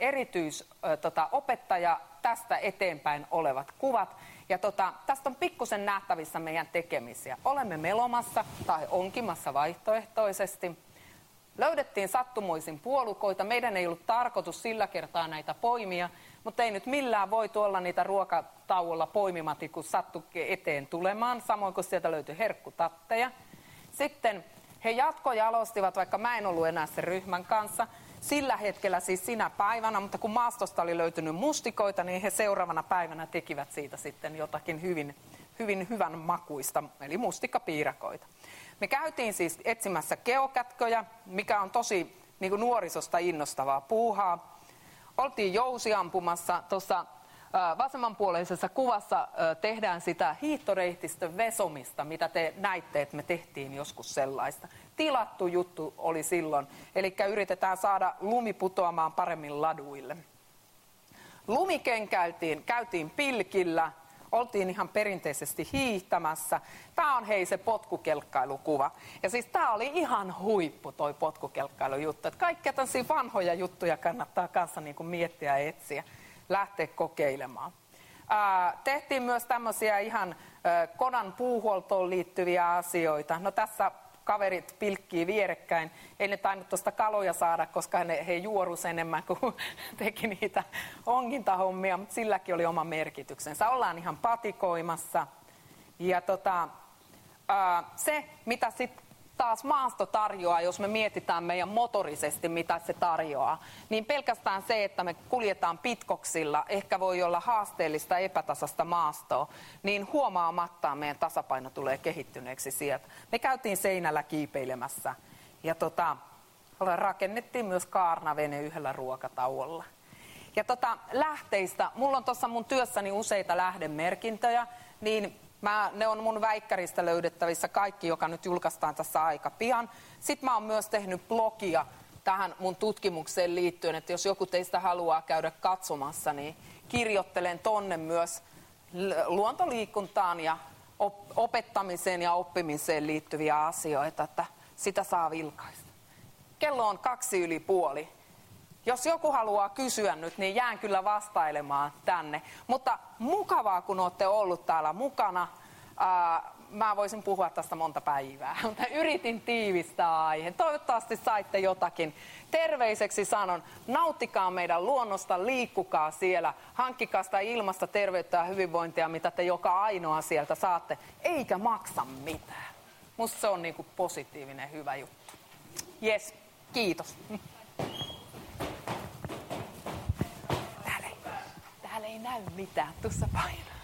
erityisopettaja tästä eteenpäin olevat kuvat. Ja tota, tästä on pikkusen nähtävissä meidän tekemisiä. Olemme melomassa tai onkimassa vaihtoehtoisesti. Löydettiin sattumoisin puolukoita. Meidän ei ollut tarkoitus sillä kertaa näitä poimia, mutta ei nyt millään voitu olla niitä ruokatauolla poimimati, kun sattui eteen tulemaan. Samoin kuin sieltä löytyi herkkutatteja. Sitten he jatkojalostivat, vaikka mä en ollut enää sen ryhmän kanssa, sillä hetkellä siis sinä päivänä, mutta kun maastosta oli löytynyt mustikoita, niin he seuraavana päivänä tekivät siitä sitten jotakin hyvin, hyvin hyvän makuista, eli mustikkapiirakoita. Me käytiin siis etsimässä geokätköjä, mikä on tosi niin kuin nuorisosta innostavaa puuhaa. Oltiin jousiampumassa. Tuossa vasemmanpuoleisessa kuvassa tehdään sitä hiihtoreitistön vesomista, mitä te näitte, että me tehtiin joskus sellaista. Tilattu juttu oli silloin, eli yritetään saada lumi putoamaan paremmin laduille. Lumikenkäiltiin, käytiin pilkillä. Oltiin ihan perinteisesti hiihtämässä. Tää on hei se potkukelkkailukuva. Ja siis tää oli ihan huippu toi potkukelkkailujuttu. Että kaikkia tämmöisiä vanhoja juttuja kannattaa kanssa niin kuin miettiä ja etsiä, lähteä kokeilemaan. Ää, tehtiin myös tämmöisiä ihan ää, konan puuhuoltoon liittyviä asioita. No tässä kaverit pilkkii vierekkäin. Ei ne tainnut tuosta kaloja saada, koska ne, he juorus enemmän kuin teki niitä ongintahommia, mutta silläkin oli oma merkityksensä. Ollaan ihan patikoimassa. Ja tota, ää, se, mitä sitten taas maasto tarjoaa, jos me mietitään meidän motorisesti, mitä se tarjoaa, niin pelkästään se, että me kuljetaan pitkoksilla, ehkä voi olla haasteellista epätasasta maastoa, niin huomaamattaan meidän tasapaino tulee kehittyneeksi sieltä. Me käytiin seinällä kiipeilemässä ja tota, rakennettiin myös kaarnavene yhdellä ruokatauolla. Ja tota, lähteistä, mulla on tuossa mun työssäni useita lähdemerkintöjä, niin Mä, ne on mun väikkäristä löydettävissä kaikki, joka nyt julkaistaan tässä aika pian. Sitten mä oon myös tehnyt blogia tähän mun tutkimukseen liittyen, että jos joku teistä haluaa käydä katsomassa, niin kirjoittelen tonne myös luontoliikuntaan ja op- opettamiseen ja oppimiseen liittyviä asioita, että sitä saa vilkaista. Kello on kaksi yli puoli. Jos joku haluaa kysyä nyt, niin jään kyllä vastailemaan tänne. Mutta mukavaa, kun olette ollut täällä mukana. Ää, mä voisin puhua tästä monta päivää, mutta yritin tiivistää aiheen. Toivottavasti saitte jotakin. Terveiseksi sanon, nauttikaa meidän luonnosta, liikkukaa siellä, hankkikaa sitä ilmasta, terveyttä ja hyvinvointia, mitä te joka ainoa sieltä saatte, eikä maksa mitään. Musta se on niinku positiivinen hyvä juttu. Yes. Kiitos. Täällä ei, täällä ei näy mitään, tuossa painaa.